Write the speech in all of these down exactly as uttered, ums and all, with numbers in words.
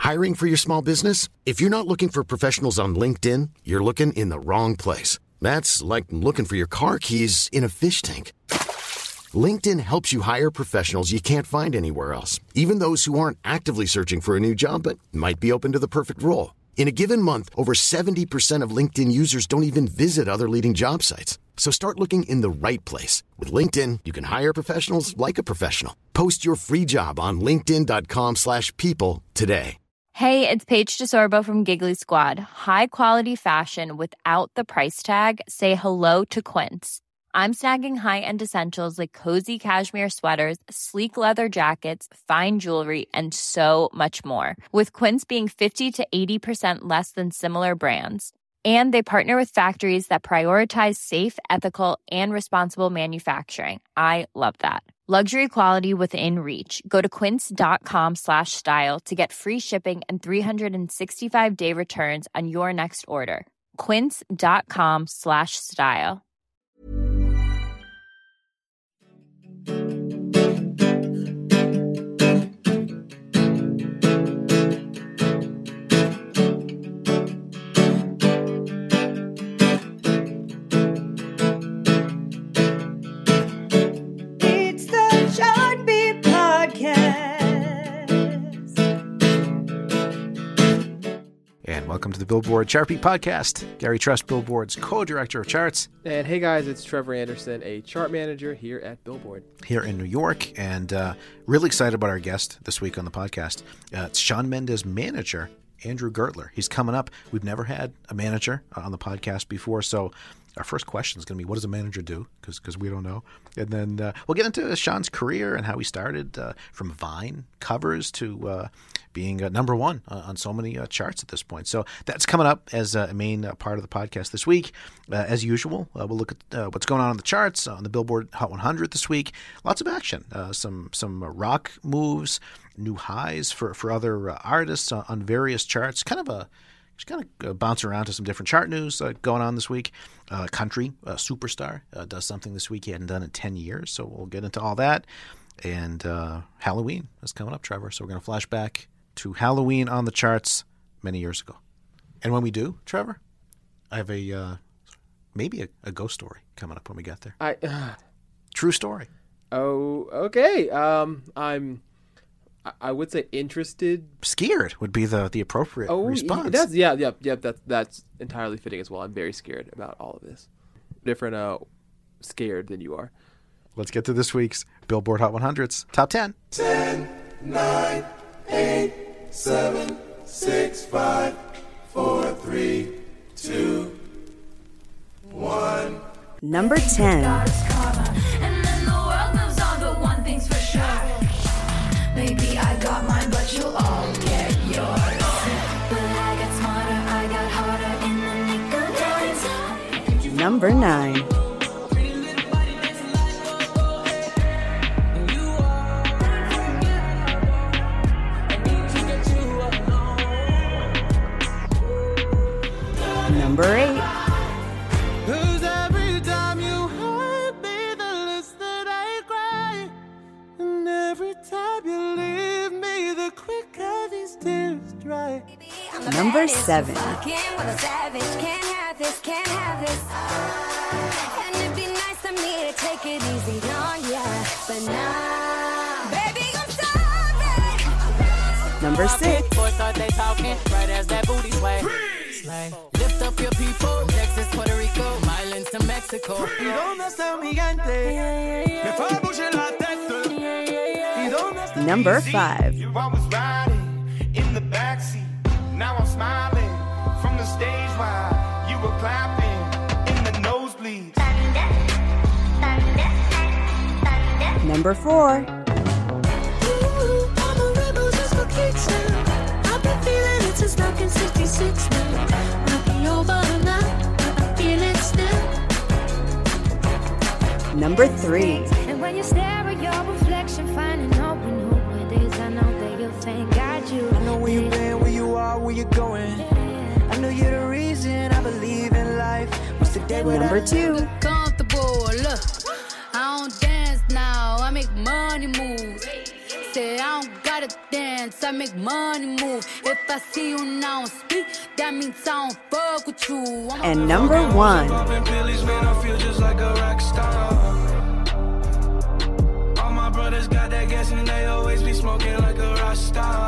Hiring for your small business? If you're not looking for professionals on LinkedIn, you're looking in the wrong place. That's like looking for your car keys in a fish tank. LinkedIn helps you hire professionals you can't find anywhere else, even those who aren't actively searching for a new job but might be open to the perfect role. In a given month, over seventy percent of LinkedIn users don't even visit other leading job sites. So start looking in the right place. With LinkedIn, you can hire professionals like a professional. Post your free job on linkedin.com slash people today. Hey, it's Paige DeSorbo from Giggly Squad. High quality fashion without the price tag. Say hello to Quince. I'm snagging high-end essentials like cozy cashmere sweaters, sleek leather jackets, fine jewelry, and so much more. With Quince being fifty to eighty percent less than similar brands. And they partner with factories that prioritize safe, ethical, and responsible manufacturing. I love that. Luxury quality within reach. Go to quince.com slash style to get free shipping and three sixty-five day returns on your next order. Quince.com slash style. And welcome to the Billboard Chart Beat Podcast. Gary Trust, Billboard's co-director of charts. And hey guys, it's Trevor Anderson, a chart manager here at Billboard. Here in New York, and uh, really excited about our guest this week on the podcast. Uh, it's Shawn Mendes manager, Andrew Gertler. He's coming up. We've never had a manager on the podcast before, so our first question is going to be, what does a manager do? Because we don't know. And then uh, we'll get into Shawn's career and how he started uh, from Vine covers to uh, being uh, number one uh, on so many uh, charts at this point. So that's coming up as a main uh, part of the podcast this week. Uh, as usual, uh, we'll look at uh, what's going on in the charts on the Billboard Hot one hundred this week. Lots of action, uh, some some uh, rock moves, new highs for, for other uh, artists on, on various charts. Kind of a Just kind of uh, bounce around to some different chart news uh, going on this week. Uh, country uh, superstar uh, does something this week he hadn't done in ten years, so we'll get into all that. And uh, Halloween is coming up, Trevor, so we're going to flash back to Halloween on the charts many years ago. And when we do, Trevor, I have a uh, maybe a, a ghost story coming up when we get there. I uh, True story. Oh, okay. Um, I'm... I would say interested. Scared would be the, the appropriate oh, response. That's, yeah, yeah, yeah. That's that's entirely fitting as well. I'm very scared about all of this. Different, uh, scared than you are. Let's get to this week's Billboard Hot one hundred's Top ten. ten, nine, eight, seven, six, five, four, three, two, one. Number ten. Maybe I got mine, but you'll all get yours. But I got smarter, I got harder in the nick of time. Number nine. Number eight. Number seven. Number six. Lift up your people, Texas, Puerto Rico, Islands to Mexico. Number five. In the backseat, now I'm smiling from the stage while you were clapping in the nosebleeds. Number four. Ooh, I'm a rebel just for kicks now. I've been feeling it since nineteen sixty-six now. Rocking your bottom now, I feel it still. Number three. And when you stare at your reflection, finding hope in who it is, I know that you'll thank God you. I know where you've been, where you are, where you're going. I know you're the reason I believe in life. What's the day without Number two. Comfortable, look. I don't dance now, I make money moves. Say I don't got gotta dance, I make money move. If I see you now speak, that means I don't fuck with you. I'm And number one. Popping pills, man, I feel just like a rock star. All my brothers got that gas and they always be smoking like a rock star.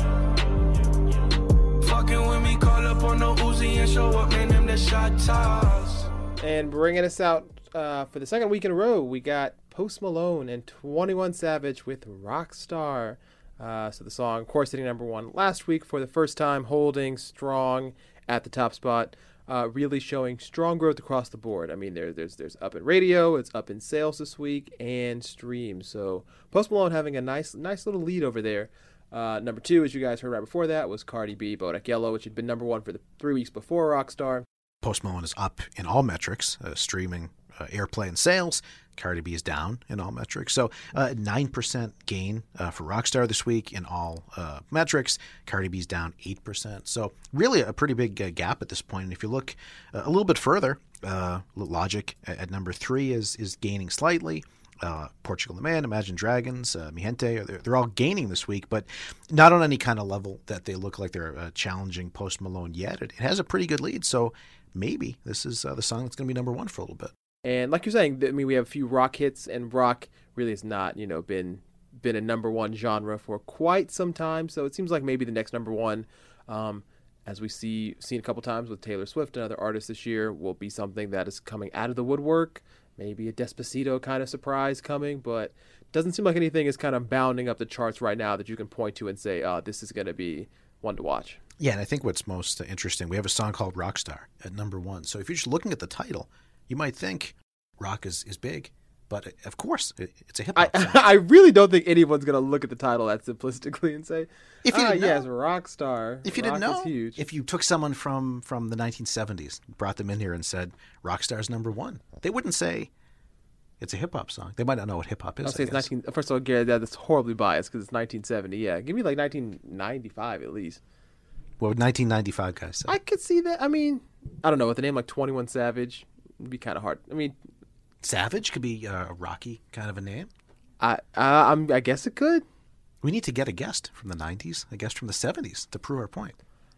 Fucking with me, call up on the Uzi and show up, man, them the shot toss. And bringing us out uh, for the second week in a row, we got Post Malone and twenty-one Savage with Rockstar. Uh, so the song, of course, hitting number one last week for the first time, holding strong at the top spot, uh, really showing strong growth across the board. I mean, there, there's there's up in radio, it's up in sales this week, and streams. So Post Malone having a nice nice little lead over there. Uh, number two, as you guys heard right before that, was Cardi B, Bodak Yellow, which had been number one for the three weeks before Rockstar. Post Malone is up in all metrics, uh, streaming, uh, airplay, and sales. Cardi B is down in all metrics. So uh, nine percent gain uh, for Rockstar this week in all uh, metrics. Cardi B's down eight percent. So really a pretty big uh, gap at this point. And if you look uh, a little bit further, uh, Logic at, at number three is is gaining slightly. Uh, Portugal the Man, Imagine Dragons, uh, Mi Gente, they're, they're all gaining this week, but not on any kind of level that they look like they're uh, challenging Post Malone yet. It, it has a pretty good lead, so maybe this is uh, the song that's going to be number one for a little bit. And like you're saying, I mean, we have a few rock hits, and rock really has not, you know, been been a number one genre for quite some time. So it seems like maybe the next number one, um, as we see seen a couple times with Taylor Swift and other artists this year, will be something that is coming out of the woodwork. Maybe a Despacito kind of surprise coming, but doesn't seem like anything is kind of bounding up the charts right now that you can point to and say, oh, this is going to be one to watch. Yeah, and I think what's most interesting, we have a song called Rockstar at number one. So if you're just looking at the title, you might think rock is, is big, but of course, it, it's a hip-hop I, song. I really don't think anyone's going to look at the title that simplistically and say, If you ah, didn't know- yes, Rockstar. If you rock didn't know, is huge. if you took someone from, from the nineteen seventies, brought them in here and said, Rockstar's number one, they wouldn't say it's a hip-hop song. They might not know what hip-hop is, I'll say I it's guess. nineteen. First of all, Gary, that's horribly biased because it's nineteen seventy. Yeah, give me like nineteen ninety-five at least. What would nineteen ninety-five guys say? I could see that. I mean, I don't know. With a name like twenty-one Savage, it'd be kind of hard. I mean, Savage could be uh, a Rocky kind of a name. I uh, I'm, I guess it could. We need to get a guest from the nineties, a guest from the seventies to prove our point.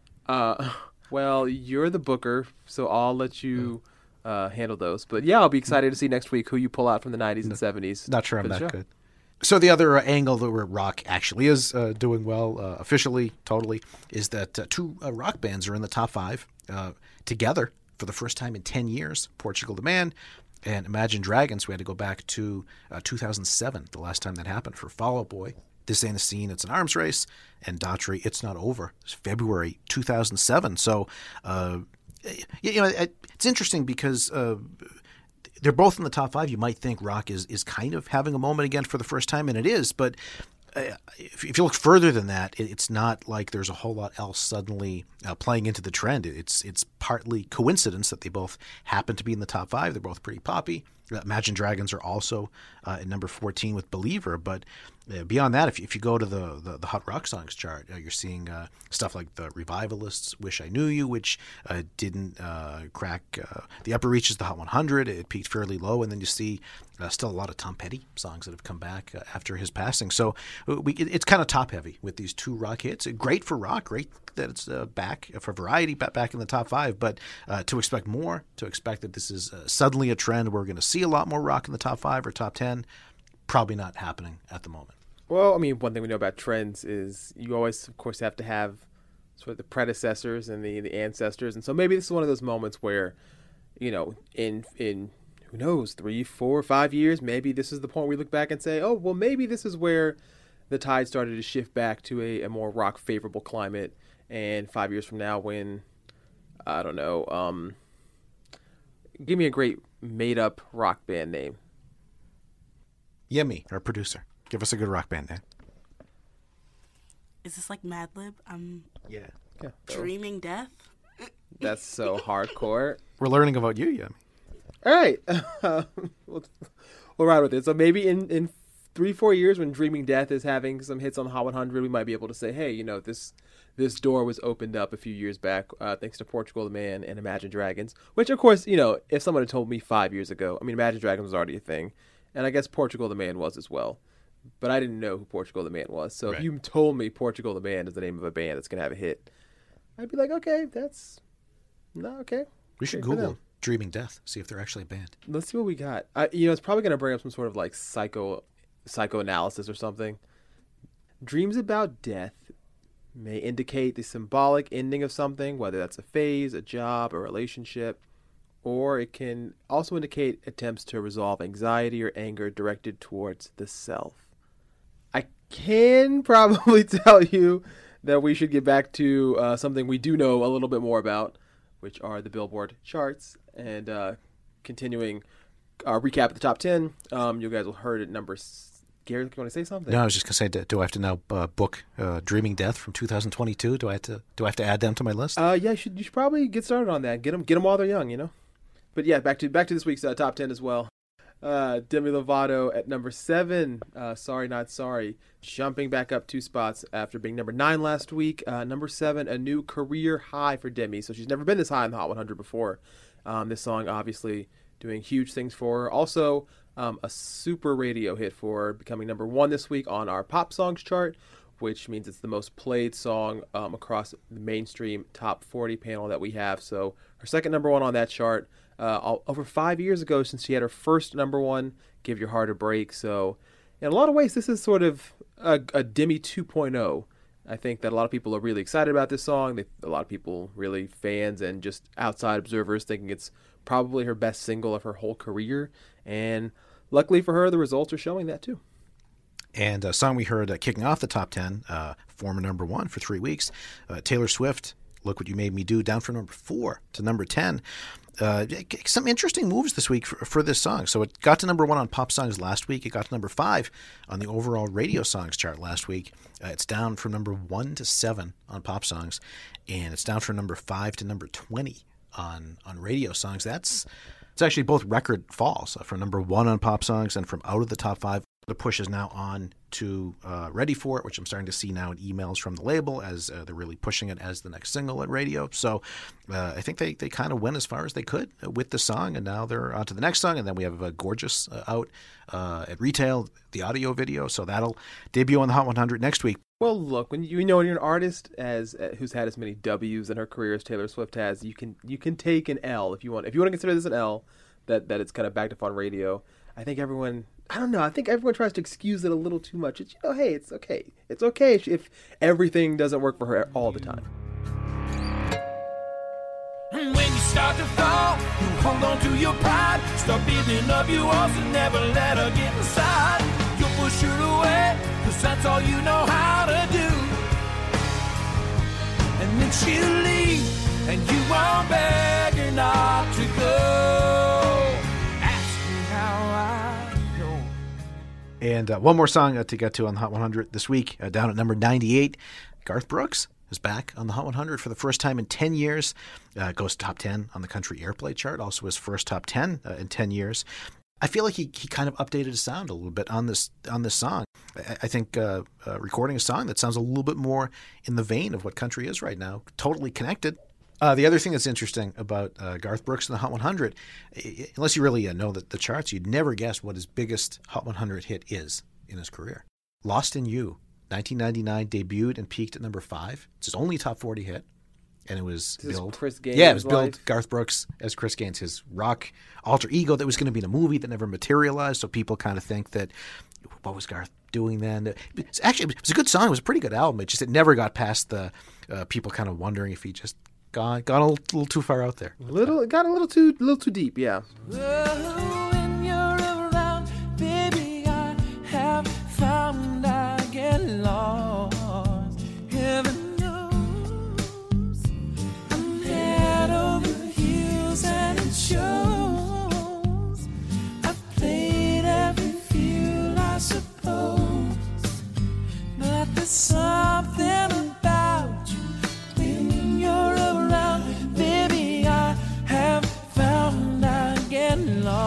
Uh, well, you're the booker, so I'll let you uh, handle those. But yeah, I'll be excited to see next week who you pull out from the nineties and seventies. Not sure I'm for the that show. good. So the other uh, angle that where rock actually is uh, doing well, uh, officially, totally, is that uh, two uh, rock bands are in the top five uh, together for the first time in ten years. Portugal the Man and Imagine Dragons. We had to go back to uh, two thousand seven, the last time that happened, for Fall Out Boy. This Ain't a Scene, It's an Arms Race, and Daughtry, It's Not Over. It's February two thousand seven. So, uh, you know, it's interesting because uh, they're both in the top five. You might think rock is, is kind of having a moment again for the first time, and it is. But uh, if, if you look further than that, it, it's not like there's a whole lot else suddenly uh, playing into the trend. It's it's partly coincidence that they both happen to be in the top five. They're both pretty poppy. Uh, Imagine Dragons are also uh, at number fourteen with Believer, but uh, beyond that, if you, if you go to the, the, the Hot Rock Songs chart, uh, you're seeing uh, stuff like the Revivalists' Wish I Knew You, which uh, didn't uh, crack uh, the upper reaches, the Hot one hundred. It peaked fairly low, and then you see uh, still a lot of Tom Petty songs that have come back uh, after his passing. So uh, we, it, it's kind of top-heavy with these two rock hits. Great for rock, great that it's uh, back for variety, back in the top five, but uh, to expect more, to expect that this is uh, suddenly a trend where we're going to see a lot more rock in the top five or top ten, probably not happening at the moment. Well, I mean, one thing we know about trends is you always, of course, have to have sort of the predecessors and the, the ancestors. And so maybe this is one of those moments where, you know, in, in who knows, three, four, five years, maybe this is the point we look back and say, oh, well, maybe this is where the tide started to shift back to a, a more rock favorable climate. And five years from now when, I don't know, um, give me a great made-up rock band name. Yemi, our producer. Give us a good rock band name. Is this like Mad Lib? I'm Yeah. Yeah, dreaming death. that's so hardcore. We're learning about you, Yemi. All right. we'll, we'll ride with it. So maybe in, in three, four years when Dreaming Death is having some hits on the Hot one hundred, we might be able to say, hey, you know, this this door was opened up a few years back uh, thanks to Portugal the Man and Imagine Dragons, which, of course, you know, if someone had told me five years ago, I mean, Imagine Dragons was already a thing, and I guess Portugal the Man was as well. but I didn't know who Portugal the Man was. So Right. if you told me Portugal the Man is the name of a band that's going to have a hit, I'd be like, okay, that's no okay. We should Okay for Google them. Dreaming Death, see if they're actually a band. Let's see what we got. I, you know, it's probably going to bring up some sort of like psycho psychoanalysis or something. Dreams about death may indicate the symbolic ending of something, whether that's a phase, a job, a relationship, or it can also indicate attempts to resolve anxiety or anger directed towards the self. I can probably tell you that we should get back to uh, something we do know a little bit more about, which are the Billboard charts. And uh, continuing our recap of the top ten, um, you guys will heard at number. S- Gary, you want to say something? No, I was just going to say, do, do I have to now uh, book uh, Dreaming Death from two thousand twenty-two? Do I have to do I have to add them to my list? Uh, yeah, you should you should probably get started on that. Get them get them while they're young, you know. But yeah, back to back to this week's uh, top ten as well. Uh, Demi Lovato at number seven. Uh, sorry, not sorry. Jumping back up two spots after being number nine last week. Uh, number seven, a new career high for Demi. So she's never been this high in the Hot one hundred before. Um, this song obviously doing huge things for her. Also, um, a super radio hit for her, becoming number one this week on our pop songs chart, which means it's the most played song um, across the mainstream top forty panel that we have. So her second number one on that chart. Uh, all, over five years ago since she had her first number one, Give Your Heart a Break. So in a lot of ways, this is sort of a, a Demi two point oh. I think that a lot of people are really excited about this song. They, a lot of people, really fans and just outside observers, thinking it's probably her best single of her whole career. And luckily for her, the results are showing that too. And a song we heard uh, kicking off the top ten, uh, former number one for three weeks, uh, Taylor Swift, Look What You Made Me Do, down from number four to number ten. Uh, some interesting moves this week for, for this song. So it got to number one on pop songs last week. It got to number five on the overall radio songs chart last week. Uh, it's down from number one to seven on pop songs, and it's down from number five to number twenty on on radio songs. That's it's actually both record falls uh, from number one on pop songs and from out of the top five. The push is now on to uh, Ready For It, which I'm starting to see now in emails from the label as uh, they're really pushing it as the next single at radio. So uh, I think they, they kind of went as far as they could with the song, and now they're on to the next song. And then we have uh, Gorgeous uh, out uh, at retail, the audio video. So that'll debut on the Hot one hundred next week. Well, look, when you, you know when you're an artist as uh, who's had as many W's in her career as Taylor Swift has, you can you can take an L if you want. If you want to consider this an L, that that it's kind of backed up on radio. I think everyone, I don't know, I think everyone tries to excuse it a little too much. It's, you know, hey, it's okay. It's okay if, if everything doesn't work for her all the time. When you start to fall, you hold on to your pride. Start building up your walls and never let her get inside. You'll push her away, cause that's all you know how to do. And then she'll leave, and you won't beg her not to go. Ask me how I know. And uh, one more song uh, to get to on the Hot one hundred this week, uh, down at number ninety-eight, Garth Brooks is back on the Hot one hundred for the first time in ten years. Uh, goes top ten on the country airplay chart, also his first top ten uh, in ten years. I feel like he, he kind of updated his sound a little bit on this on this song. I, I think uh, uh, recording a song that sounds a little bit more in the vein of what country is right now, totally connected. Uh, the other thing that's interesting about uh, Garth Brooks and the Hot one hundred, unless you really uh, know the, the charts, you'd never guess what his biggest Hot one hundred hit is in his career. Lost in You, nineteen ninety-nine, debuted and peaked at number five. It's his only top forty hit, and it was This is billed. Chris Gaines' yeah, it was billed life. Garth Brooks as Chris Gaines, his rock alter ego that was going to be in a movie that never materialized. So people kind of think that, what was Garth doing then? It's actually, it was a good song. It was a pretty good album. It just it never got past the uh, people kind of wondering if he just got got a little, little too far out there. Little, it got a little too, little too deep, yeah. Oh, when you're around, baby, I have found I get lost. Heaven knows I'm head over heels and it shows. I've played every field, I suppose, but there's something about you when you're around, baby. I have found I get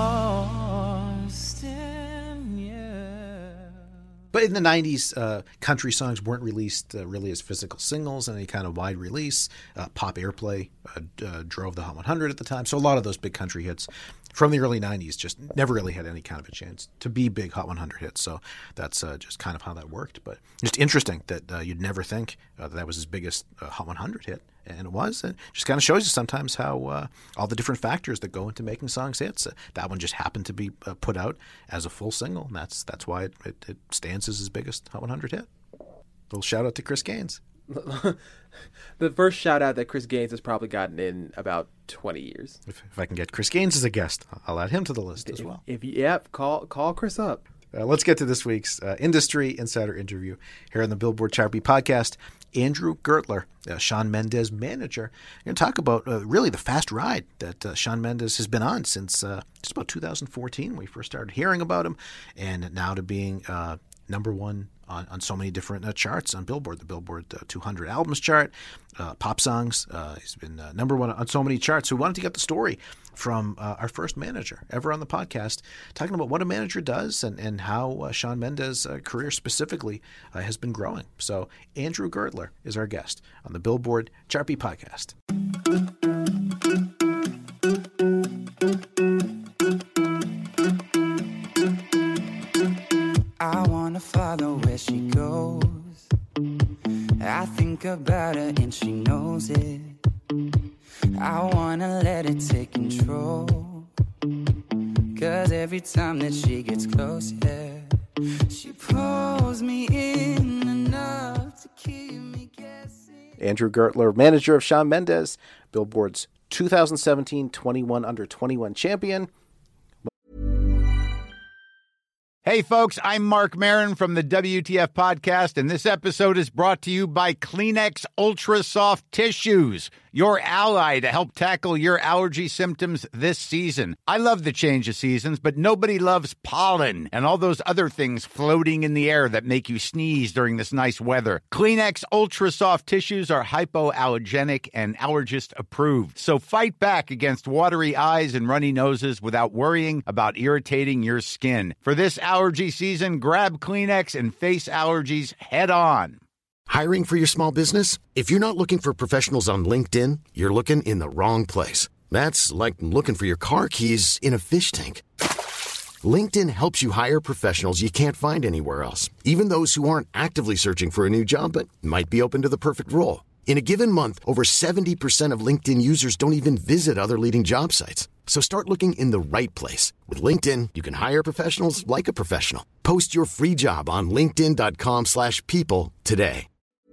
lost in you. But in the nineties, uh, country songs weren't released uh, really as physical singles in any kind of wide release. Uh, pop airplay uh, uh, drove the Hot one hundred at the time. So a lot of those big country hits from the early nineties, just never really had any kind of a chance to be big Hot one hundred hits. So that's uh, just kind of how that worked. But just interesting that uh, you'd never think uh, that, that was his biggest uh, Hot one hundred hit. And it was. It just kind of shows you sometimes how uh, all the different factors that go into making songs hits. Uh, that one just happened to be uh, put out as a full single. And that's that's why it, it, it stands as his biggest Hot one hundred hit. Little shout out to Chris Gaines. The first shout out that Chris Gaines has probably gotten in about twenty years. If, if I can get Chris Gaines as a guest, I'll add him to the list as well. If, if Yep, call, call Chris up. Uh, let's get to this week's uh, Industry Insider interview here on the Billboard Chart Beat podcast. Andrew Gertler, uh, Shawn Mendes manager. We're going to talk about uh, really the fast ride that uh, Shawn Mendes has been on since uh, just about two thousand fourteen when we first started hearing about him, and now to being uh, number one on, on so many different uh, charts on Billboard, the Billboard uh, two hundred albums chart, uh, pop songs. Uh, he's been uh, number one on so many charts. So we wanted to get the story from uh, our first manager ever on the podcast, talking about what a manager does and, and how uh, Shawn Mendes' uh, career specifically uh, has been growing. So Andrew Gertler is our guest on the Billboard Chart Beat podcast. I wanna follow where she goes. I think about her and she knows it. I wanna let it take control. Cause every time that she gets close, yeah, she pulls me in enough to keep me guessing. Andrew Gertler, manager of Shawn Mendes, Billboard's two thousand seventeen twenty-one under twenty-one champion. Hey, folks, I'm Mark Maron from the W T F Podcast, and this episode is brought to you by Kleenex Ultra Soft Tissues, your ally to help tackle your allergy symptoms this season. I love the change of seasons, but nobody loves pollen and all those other things floating in the air that make you sneeze during this nice weather. Kleenex Ultra Soft Tissues are hypoallergenic and allergist approved, so fight back against watery eyes and runny noses without worrying about irritating your skin. For this allergy season, grab Kleenex and face allergies head on. Hiring for your small business? If you're not looking for professionals on LinkedIn, you're looking in the wrong place. That's like looking for your car keys in a fish tank. LinkedIn helps you hire professionals you can't find anywhere else, even those who aren't actively searching for a new job but might be open to the perfect role. In a given month, over seventy percent of LinkedIn users don't even visit other leading job sites. So start looking in the right place. With LinkedIn, you can hire professionals like a professional. Post your free job on linkedin.com slash people today.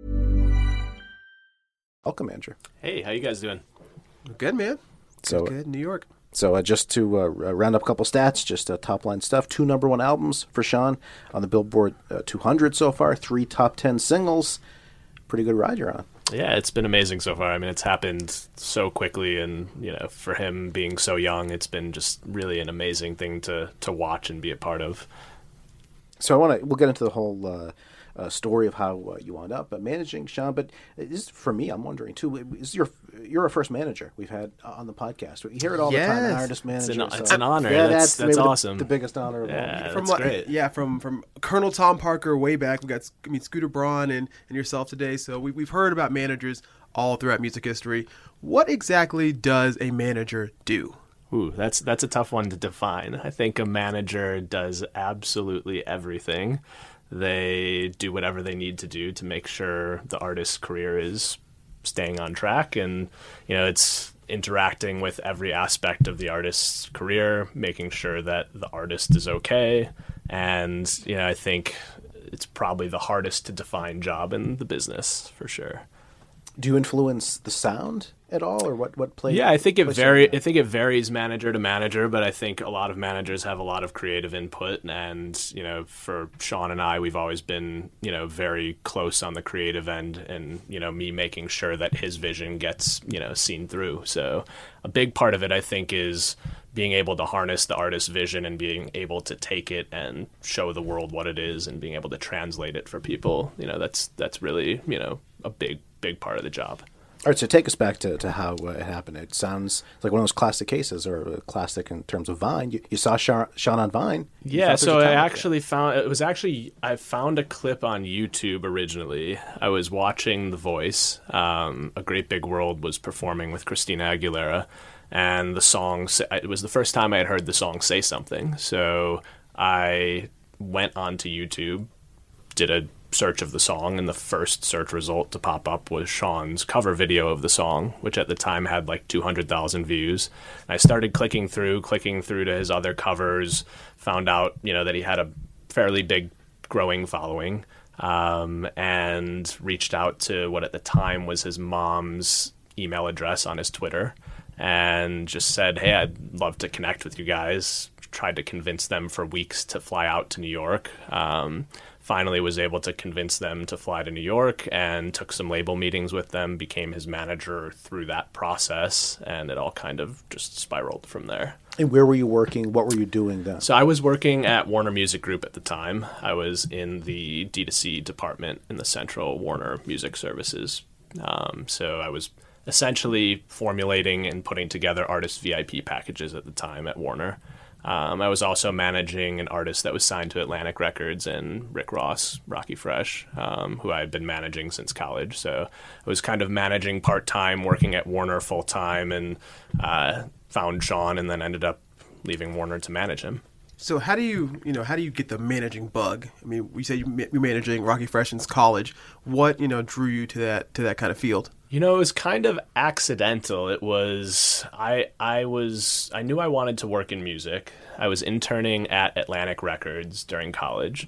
Welcome, Andrew. Hey, how you guys doing? Good, man. So, Good, New York. So uh, just to uh, round up a couple stats, just uh, top-line stuff. Two number one albums for Shawn on the Billboard uh, two hundred so far. Three top ten singles. Pretty good ride you're on. Yeah, it's been amazing so far. I mean, it's happened so quickly, and you know, for him being so young, it's been just really an amazing thing to to watch and be a part of. So I want to. We'll get into the whole uh, uh, story of how uh, you wound up uh, managing Shawn. But this, for me, I'm wondering too. Is your you're a first manager we've had on the podcast? You hear it all Yes. the time. An artist manager. It's an, so- it's an honor. Yeah, that's that's, maybe the- awesome. The, biggest honor of all. Yeah, From that's what- great. Yeah, from from Colonel Tom Parker way back. We got I mean Scooter Braun and, and yourself today. So we we've heard about managers all throughout music history. What exactly does a manager do? Ooh, that's that's a tough one to define. I think a manager does absolutely everything. They do whatever they need to do to make sure the artist's career is staying on track, and you know, it's interacting with every aspect of the artist's career, making sure that the artist is okay. And you know, I think it's probably the hardest to define job in the business for sure. Do you influence the sound at all, or what? What play? Yeah, I think it plays vary. in there? I think it varies manager to manager, but I think a lot of managers have a lot of creative input, and you know, for Shawn and I, we've always been you know very close on the creative end, and you know, me making sure that his vision gets you know seen through. So a big part of it, I think, is being able to harness the artist's vision and being able to take it and show the world what it is, and being able to translate it for people. You know, that's that's really you know a big big part of the job. All right, so take us back to, to how uh, it happened. It sounds like one of those classic cases, or a classic in terms of Vine. You, you saw Shawn, Shawn on Vine. You Yeah, thought so there's a I talent there. actually found it was actually I found a clip on YouTube originally. I was watching The Voice. Um, A Great Big World was performing with Christina Aguilera, and the song, it was the first time I had heard the song Say Something. So I went onto YouTube, did a search of the song, and the first search result to pop up was Sean's cover video of the song, which at the time had like two hundred thousand views. And I started clicking through, clicking through to his other covers, found out, you know, that he had a fairly big growing following, um, and reached out to what at the time was his mom's email address on his Twitter, and just said, hey, I'd love to connect with you guys. Tried to convince them for weeks to fly out to New York. Um, finally was able to convince them to fly to New York, and took some label meetings with them, became his manager through that process, and it all kind of just spiraled from there. And where were you working? What were you doing then? So I was working at Warner Music Group at the time. I was in the D two C department in the central Warner Music Services. Um, so I was essentially formulating and putting together artist V I P packages at the time at Warner. Um, I was also managing an artist that was signed to Atlantic Records, and Rick Ross, Rocky Fresh, um, who I had been managing since college. So I was kind of managing part-time, working at Warner full-time, and uh, found Sean, and then ended up leaving Warner to manage him. So how do you, you know, how do you get the managing bug? I mean, we said you you're managing Rocky Fresh since college. What, you know, drew you to that to that kind of field? You know, it was kind of accidental. It was, I I was, I knew I wanted to work in music. I was interning at Atlantic Records during college.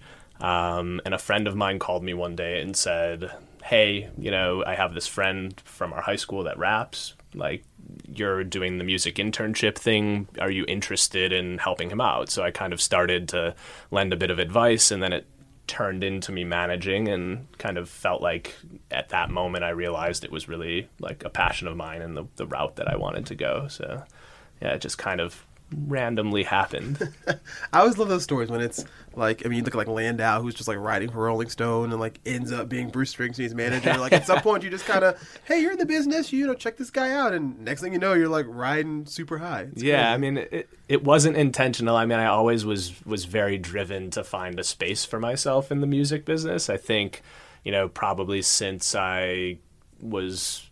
Um, and a friend of mine called me one day and said, hey, you know, I have this friend from our high school that raps. Like, you're doing the music internship thing. Are you interested in helping him out? So I kind of started to lend a bit of advice, and then it turned into me managing, and kind of felt like at that moment I realized it was really like a passion of mine and the, the route that I wanted to go. So yeah, it just kind of randomly happened. I always love those stories when it's like, I mean, you look at like Landau, who's just like writing for Rolling Stone and like ends up being Bruce Springsteen's manager. Like at some point you just kind of, hey, you're in the business, you know, check this guy out. And next thing you know, you're like riding super high. It's yeah. crazy. I mean, it, it wasn't intentional. I mean, I always was, was very driven to find a space for myself in the music business. I think, you know, probably since I was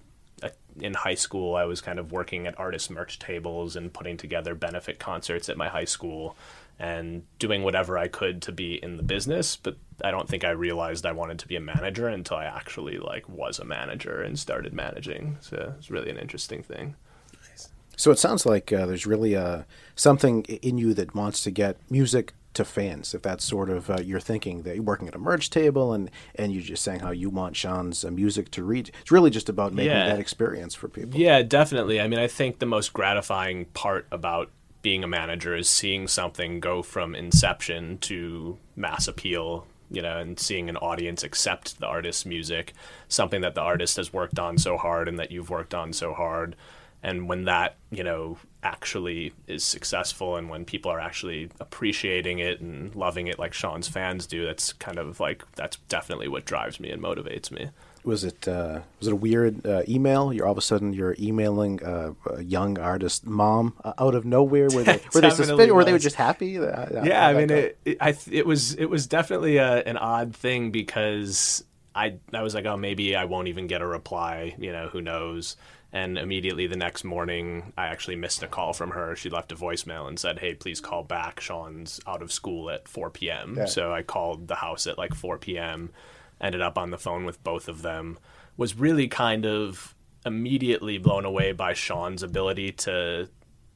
in high school, I was kind of working at artist merch tables and putting together benefit concerts at my high school and doing whatever I could to be in the business. But I don't think I realized I wanted to be a manager until I actually like was a manager and started managing. So it's really an interesting thing. So it sounds like uh, there's really uh, something in you that wants to get music to fans, if that's sort of uh, your thinking, that you're working at a merch table and, and you're just saying how you want Sean's uh, music to reach. It's really just about making yeah. that experience for people. Yeah, definitely. I mean, I think the most gratifying part about being a manager is seeing something go from inception to mass appeal, you know, and seeing an audience accept the artist's music, something that the artist has worked on so hard and that you've worked on so hard. And when that, you know, actually is successful, and when people are actually appreciating it and loving it like Sean's fans do, that's kind of like, that's definitely what drives me and motivates me. Was it uh, was it a weird uh, email? You're all of a sudden you're emailing uh, a young artist mom uh, out of nowhere. Were they were they suspicious, or were they just happy? Uh, yeah, I mean, it, it, I it was it was definitely a, an odd thing, because I I was like, oh, maybe I won't even get a reply. You know, who knows? And immediately the next morning, I actually missed a call from her. She left a voicemail and said, hey, please call back. Sean's out of school at four p.m. Yeah. So I called the house at like four p.m., ended up on the phone with both of them, was really kind of immediately blown away by Sean's ability to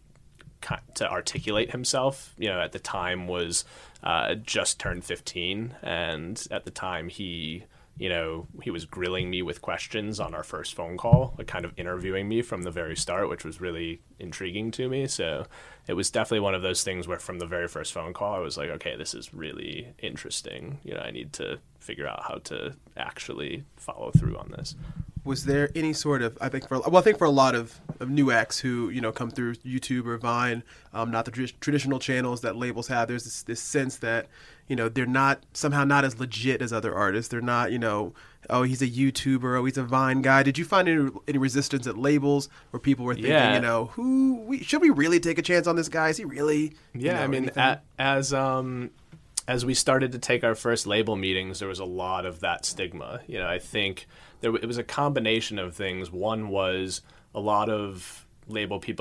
to articulate himself. You know, at the time was uh, just turned fifteen. And at the time he... you know, he was grilling me with questions on our first phone call, like kind of interviewing me from the very start, which was really intriguing to me. So it was definitely one of those things where from the very first phone call, I was like, okay, this is really interesting. You know, I need to figure out how to actually follow through on this. Was there any sort of, I think for, well, I think for a lot of, of new acts who, you know, come through YouTube or Vine, um, not the tr- traditional channels that labels have, there's this, this sense that, you know, they're not, somehow not as legit as other artists. They're not, you know, oh, he's a YouTuber, oh, he's a Vine guy. Did you find any, any resistance at labels where people were thinking, yeah. you know, who, we, should we really take a chance on this guy? Is he really, Yeah, you know, I mean, a, as, um, as we started to take our first label meetings, there was a lot of that stigma. You know, I think there it was a combination of things. One was a lot of label people that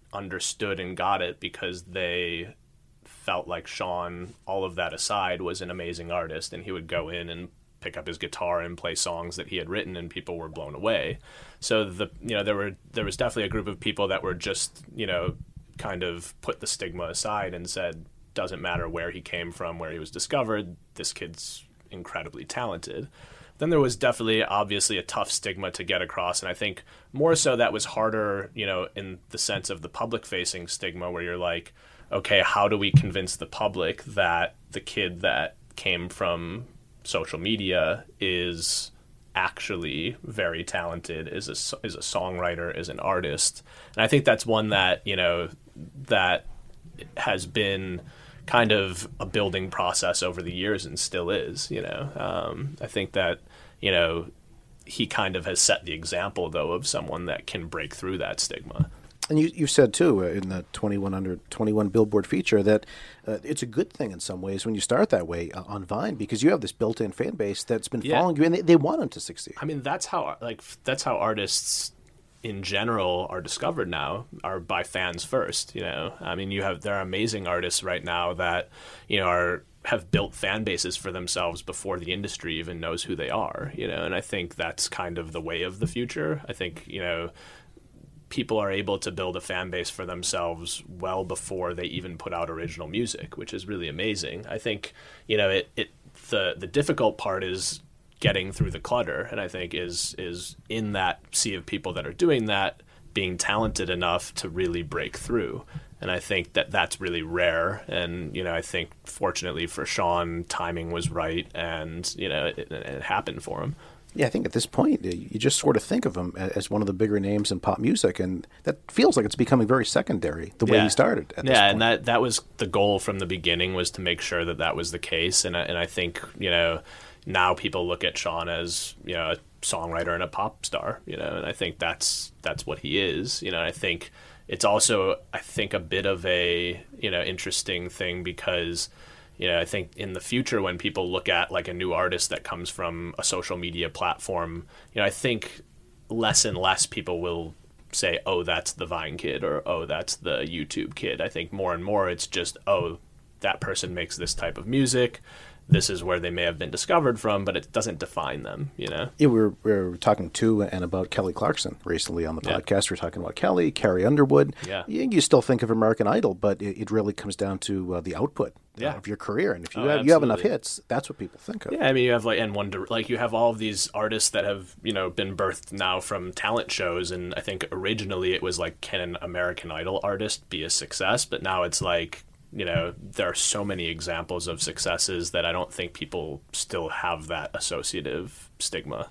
understood and got it because they felt like Sean, all of that aside, was an amazing artist, and he would go in and pick up his guitar and play songs that he had written, and people were blown away. So the you know there were there was definitely a group of people that were just you know kind of put the stigma aside and said, doesn't matter where he came from, where he was discovered, this kid's incredibly talented. Then there was definitely obviously a tough stigma to get across, and I think more so that was harder, you know, in the sense of the public-facing stigma, where you're like, okay, how do we convince the public that the kid that came from social media is actually very talented, is a, is a songwriter, is an artist? And I think that's one that, you know, that has been kind of a building process over the years and still is, you know. Um, I think that, you know, he kind of has set the example, though, of someone that can break through that stigma. And you, you said, too, uh, in the twenty-one under twenty-one Billboard feature that uh, it's a good thing in some ways when you start that way uh, on Vine, because you have this built-in fan base that's been Yeah. following you, and they, they want them to succeed. I mean, that's how like that's how artists in general are discovered now, are by fans first. You know, I mean, you have there are amazing artists right now that you know are have built fan bases for themselves before the industry even knows who they are. You know, and I think that's kind of the way of the future. I think you know. people are able to build a fan base for themselves well before they even put out original music, which is really amazing. I think, you know, it, it the the difficult part is getting through the clutter, and I think is is in that sea of people that are doing that, being talented enough to really break through. And I think that that's really rare. And, you know, I think fortunately for Sean, timing was right, and, you know, it, it happened for him. Yeah, I think at this point, you just sort of think of him as one of the bigger names in pop music, and that feels like it's becoming very secondary, the way Yeah. he started at this Yeah, point. and that, that was the goal from the beginning, was to make sure that that was the case. And I, and I think, you know, now people look at Sean as, you know, a songwriter and a pop star, you know, and I think that's that's what he is, you know. And I think it's also, I think, a bit of a, you know, interesting thing because, you know, I think in the future when people look at like a new artist that comes from a social media platform, you know, I think less and less people will say, oh, that's the Vine kid, or, oh, that's the YouTube kid. I think more and more it's just, oh, that person makes this type of music. This is where they may have been discovered from, but it doesn't define them, you know? Yeah, we were, we were talking to and about Kelly Clarkson recently on the Yeah. podcast. We were talking about Kelly, Carrie Underwood. Yeah. You, you still think of American Idol, but it, it really comes down to uh, the output Yeah. of your career. And if you, Oh, have, you have enough absolutely. hits, that's what people think of. Yeah, I mean, you have like, and one, like you have all of these artists that have, you know, been birthed now from talent shows. And I think originally it was like, can an American Idol artist be a success? But now it's like, you know, there are so many examples of successes that I don't think people still have that associative stigma.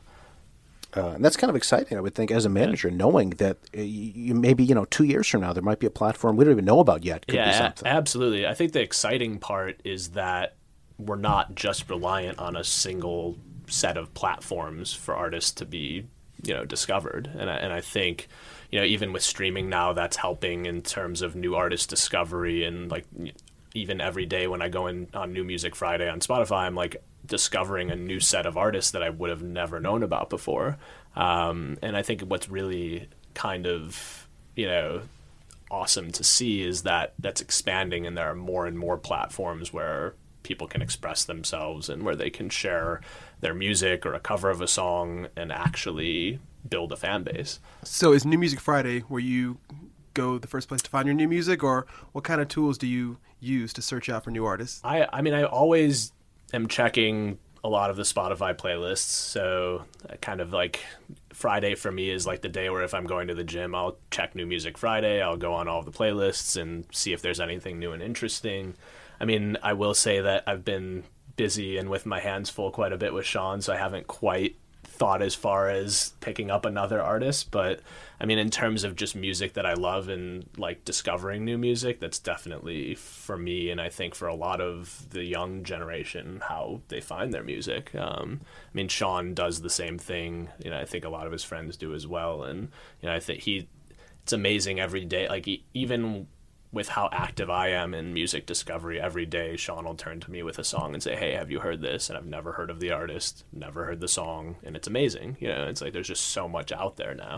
Uh, and that's kind of exciting, I would think, as a manager, knowing that uh, you, you maybe, you know, two years from now, there might be a platform we don't even know about yet. Could be Yeah, something. a- absolutely. I think the exciting part is that we're not just reliant on a single set of platforms for artists to be, you know, discovered. And I, and I think, you know, even with streaming now, that's helping in terms of new artist discovery. And like, even every day when I go in on New Music Friday on Spotify, I'm like discovering a new set of artists that I would have never known about before. Um, and I think what's really kind of, you know, awesome to see is that that's expanding, and there are more and more platforms where people can express themselves and where they can share their music or a cover of a song and actually build a fan base. So is New Music Friday where you go the first place to find your new music, or what kind of tools do you use to search out for new artists? I, I mean, I always am checking a lot of the Spotify playlists. So uh, kind of like Friday for me is like the day where if I'm going to the gym, I'll check New Music Friday. I'll go on all the playlists and see if there's anything new and interesting. I mean, I will say that I've been busy and with my hands full quite a bit with Sean, so I haven't quite thought as far as picking up another artist. But I mean, in terms of just music that I love and like discovering new music, that's definitely for me, and I think for a lot of the young generation, how they find their music. Um, I mean, Sean does the same thing. You know, I think a lot of his friends do as well. And, you know, I think he, it's amazing every day. Like he, even with how active I am in music discovery, every day Sean will turn to me with a song and say, hey, have you heard this? And I've never heard of the artist, never heard the song, and it's amazing. You know, it's like there's just so much out there now.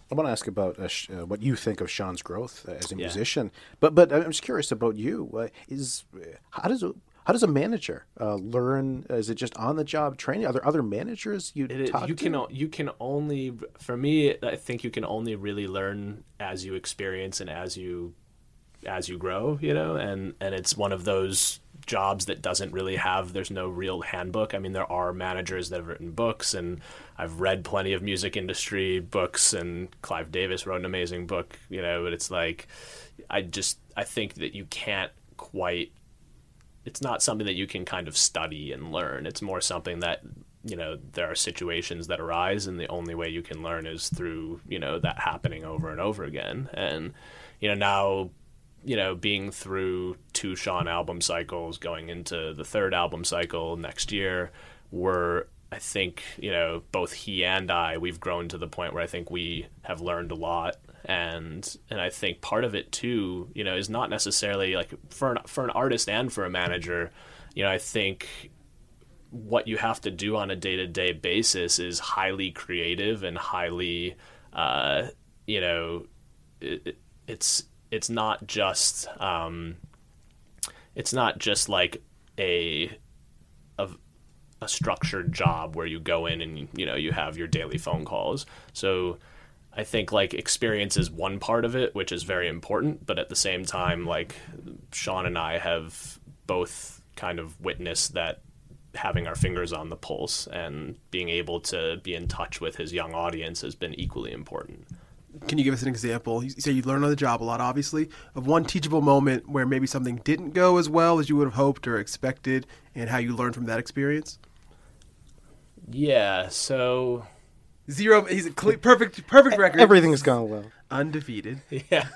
I want to ask about uh, sh- uh, what you think of Sean's growth uh, as a Yeah. musician, but but I'm just curious about you. Uh, is how does a, how does a manager uh, learn? Is it just on the job training? Are there other managers you It, talk you to? can o- you can only for me I think you can only really learn as you experience and as you as you grow, you know, and and it's one of those jobs that doesn't really have, there's no real handbook. I mean, there are managers that have written books, and I've read plenty of music industry books, and Clive Davis wrote an amazing book, you know, but it's like, I just, I think that you can't quite, it's not something that you can kind of study and learn. It's more something that, you know, there are situations that arise, and the only way you can learn is through, you know, that happening over and over again. And, you know, now, you know, being through two Sean album cycles, going into the third album cycle next year, we're, I think, you know, both he and I, we've grown to the point where I think we have learned a lot. And and I think part of it too, you know, is not necessarily like for an, for an artist and for a manager, you know, I think what you have to do on a day-to-day basis is highly creative and highly, uh, you know, it, it's, it's not just um, it's not just like a, a a structured job where you go in and, you know, you have your daily phone calls. So I think like experience is one part of it, which is very important, but at the same time, like Sean and I have both kind of witnessed that having our fingers on the pulse and being able to be in touch with his young audience has been equally important. Can you give us an example? You say you learn on the job a lot, obviously, of one teachable moment where maybe something didn't go as well as you would have hoped or expected, and how you learned from that experience? Yeah, so zero. He's a cle perfect, perfect record. Everything's gone well. Undefeated. Yeah.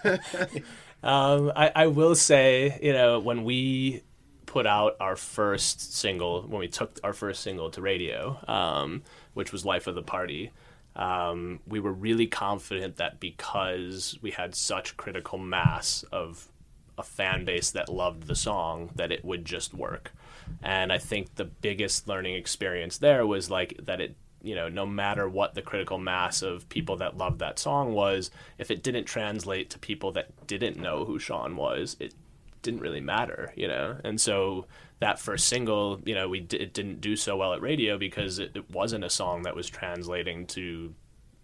um, I, I will say, you know, when we put out our first single, when we took our first single to radio, um, which was Life of the Party, Um, we were really confident that because we had such critical mass of a fan base that loved the song, that it would just work. And I think the biggest learning experience there was like that it, you know, no matter what the critical mass of people that loved that song was, if it didn't translate to people that didn't know who Sean was, it didn't really matter, you know? And so that first single, you know, we d- it didn't do so well at radio because it, it wasn't a song that was translating to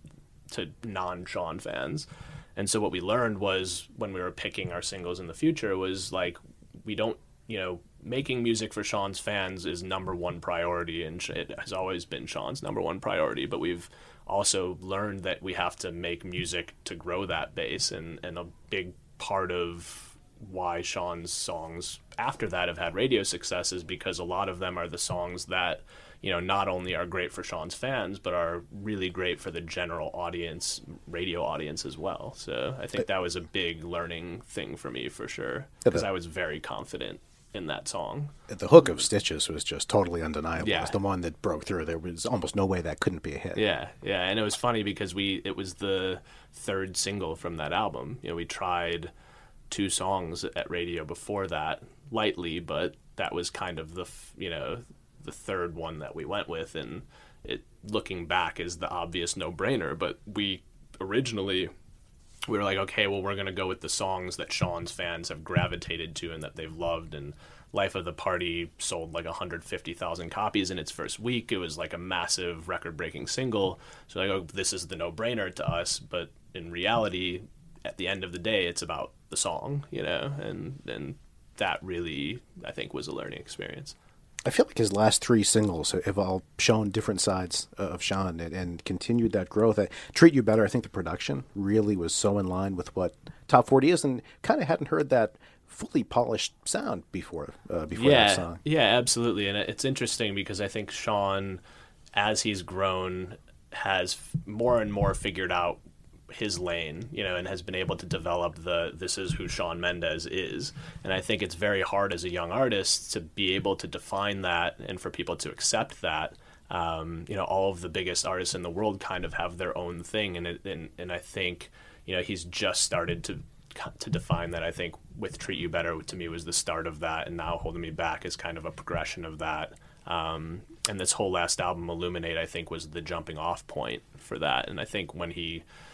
to non-Sean fans. And so what we learned was when we were picking our singles in the future was like, we don't, you know, making music for Sean's fans is number one priority, and it has always been Sean's number one priority, but we've also learned that we have to make music to grow that base, and, and a big part of why Sean's songs after that have had radio success is because a lot of them are the songs that, you know, not only are great for Sean's fans, but are really great for the general audience, radio audience as well. So I think that was a big learning thing for me for sure, because I was very confident in that song. The hook of Stitches was just totally undeniable. Yeah. It was the one that broke through. There was almost no way that couldn't be a hit. Yeah, yeah, and it was funny because we it was the third single from that album. You know, we tried two songs at radio before that, lightly, but that was kind of the, you know, the third one that we went with, and it, looking back, is the obvious no-brainer. But we originally, we were like, okay, well, we're going to go with the songs that Sean's fans have gravitated to and that they've loved, and Life of the Party sold like one hundred fifty thousand copies in its first week. It was like a massive record-breaking single. So like, oh, this is the no-brainer to us, but in reality, at the end of the day, it's about the song, you know, and and that really, I think, was a learning experience. I feel like his last three singles have all shown different sides of Sean and, and continued that growth. I, Treat You Better, I think the production really was so in line with what Top forty is, and kind of hadn't heard that fully polished sound before uh, before yeah, that song. Yeah, absolutely. And it's interesting because I think Sean, as he's grown, has more and more figured out his lane, you know, and has been able to develop the, this is who Shawn Mendes is. And I think it's very hard as a young artist to be able to define that and for people to accept that. Um, you know, all of the biggest artists in the world kind of have their own thing. And, it, and, and I think, you know, he's just started to, to define that. I think with Treat You Better, to me, was the start of that. And now Holding Me Back is kind of a progression of that. Um, and this whole last album, Illuminate, I think was the jumping off point for that. And I think when he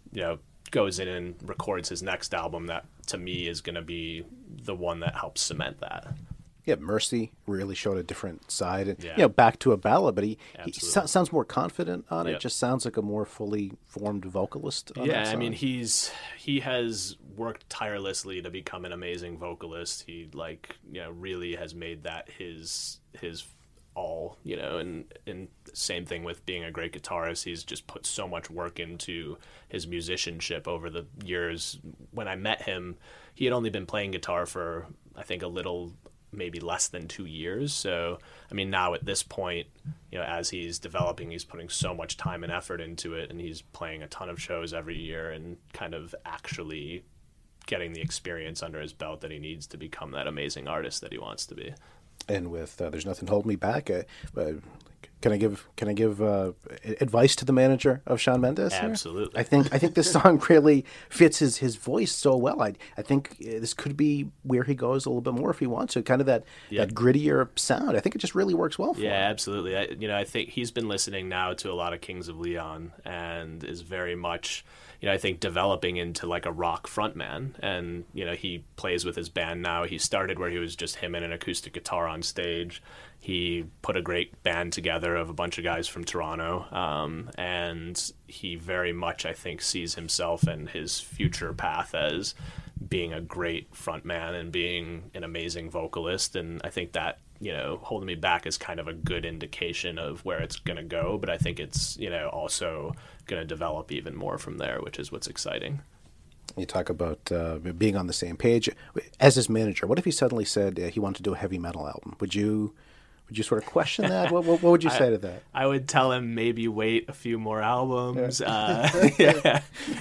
you know, goes in and records his next album, that to me is going to be the one that helps cement that. Yeah, Mercy really showed a different side. And, Yeah. you know, back to a ballad, but he, he Absolutely. so- sounds more confident on it. Yep. Just sounds like a more fully formed vocalist on that Yeah, I song. mean, he's he has worked tirelessly to become an amazing vocalist. He like you know really has made that his his all, you know, and and same thing with being a great guitarist. He's just put so much work into his musicianship over the years. When I met him, he had only been playing guitar for I think a little maybe less than two years. So, I mean, now at this point, you know, as he's developing, he's putting so much time and effort into it, and he's playing a ton of shows every year and kind of actually getting the experience under his belt that he needs to become that amazing artist that he wants to be. And with uh, There's Nothing Holding Me Back, uh, uh, can I give can I give uh, advice to the manager of Shawn Mendes here? Absolutely. I think I think this song really fits his, his voice so well. I I think uh, this could be where he goes a little bit more if he wants to. Kind of that, Yeah. that grittier sound. I think it just really works well for Yeah, him. absolutely. I, you know, I think he's been listening now to a lot of Kings of Leon and is very much, you know, I think developing into like a rock frontman. And, you know, he plays with his band now. He started where he was just him and an acoustic guitar on stage. He put a great band together of a bunch of guys from Toronto. Um, and he very much, I think, sees himself and his future path as being a great frontman and being an amazing vocalist. And I think that, you know, Holding Me Back is kind of a good indication of where it's going to go. But I think it's, you know, also going to develop even more from there, which is what's exciting. You talk about uh, being on the same page. As his manager, what if he suddenly said uh, he wanted to do a heavy metal album? Would you would you sort of question that? what, what, what would you say I, to that? I would tell him maybe wait a few more albums. Uh, yeah.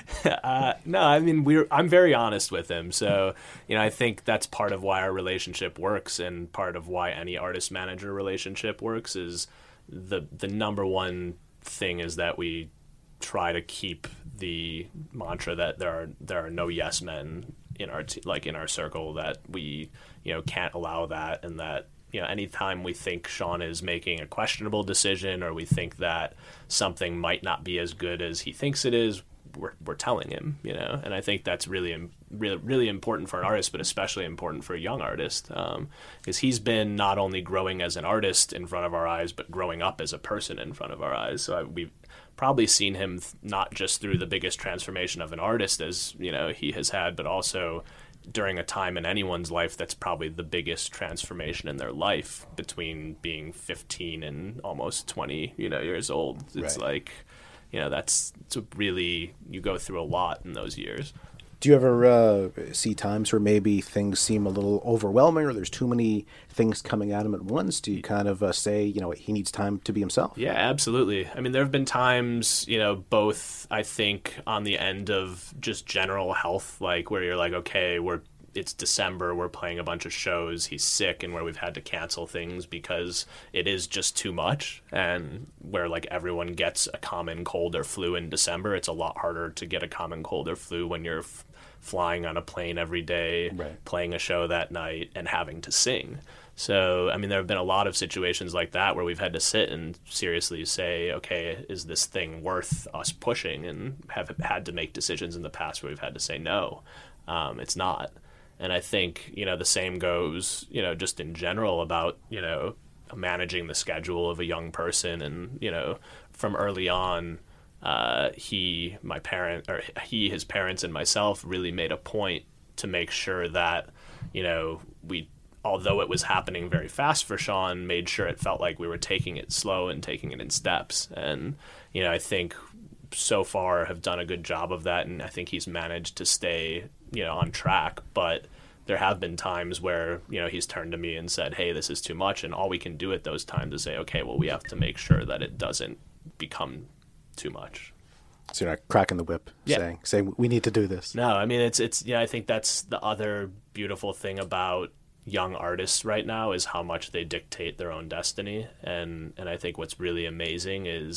uh, no, I mean, we're I'm very honest with him. So, you know, I think that's part of why our relationship works, and part of why any artist-manager relationship works is the the number one thing is that we try to keep the mantra that there are there are no yes men in our t- like in our circle, that we, you know, can't allow that, and that, you know, anytime we think Shawn is making a questionable decision, or we think that something might not be as good as he thinks it is, we're we're telling him, you know. And I think that's really im- really really important for an artist, but especially important for a young artist, um, because he's been not only growing as an artist in front of our eyes, but growing up as a person in front of our eyes. So I, we've probably seen him th- not just through the biggest transformation of an artist, as you know he has had, but also during a time in anyone's life that's probably the biggest transformation in their life, between being fifteen and almost twenty, you know, years old. It's Right. like, you know, that's it's a really, you go through a lot in those years. Do you ever uh, see times where maybe things seem a little overwhelming, or there's too many things coming at him at once? Do you kind of uh, say, you know, he needs time to be himself? Yeah, absolutely. I mean, there have been times, you know, both, I think, on the end of just general health, like where you're like, okay, we're it's December, we're playing a bunch of shows, he's sick, and where we've had to cancel things because it is just too much. And where like everyone gets a common cold or flu in December, it's a lot harder to get a common cold or flu when you're f- flying on a plane every day, Right. playing a show that night, and having to sing. So, I mean, there have been a lot of situations like that where we've had to sit and seriously say, okay, is this thing worth us pushing? And have had to make decisions in the past where we've had to say, no, um, it's not. And I think, you know, the same goes, you know, just in general about, you know, managing the schedule of a young person. And, you know, from early on, uh, he, my parent, or he, his parents, and myself really made a point to make sure that, you know, we, although it was happening very fast for Shawn, made sure it felt like we were taking it slow and taking it in steps. And, you know, I think so far have done a good job of that, and I think he's managed to stay, you know, on track. But there have been times where, you know, he's turned to me and said, hey, this is too much, and all we can do at those times is say, okay, well, we have to make sure that it doesn't become too much. So you're not cracking the whip, Yeah. saying, saying, we need to do this. No, I mean, it's, it's, yeah, I think that's the other beautiful thing about young artists right now, is how much they dictate their own destiny. And, and I think what's really amazing is,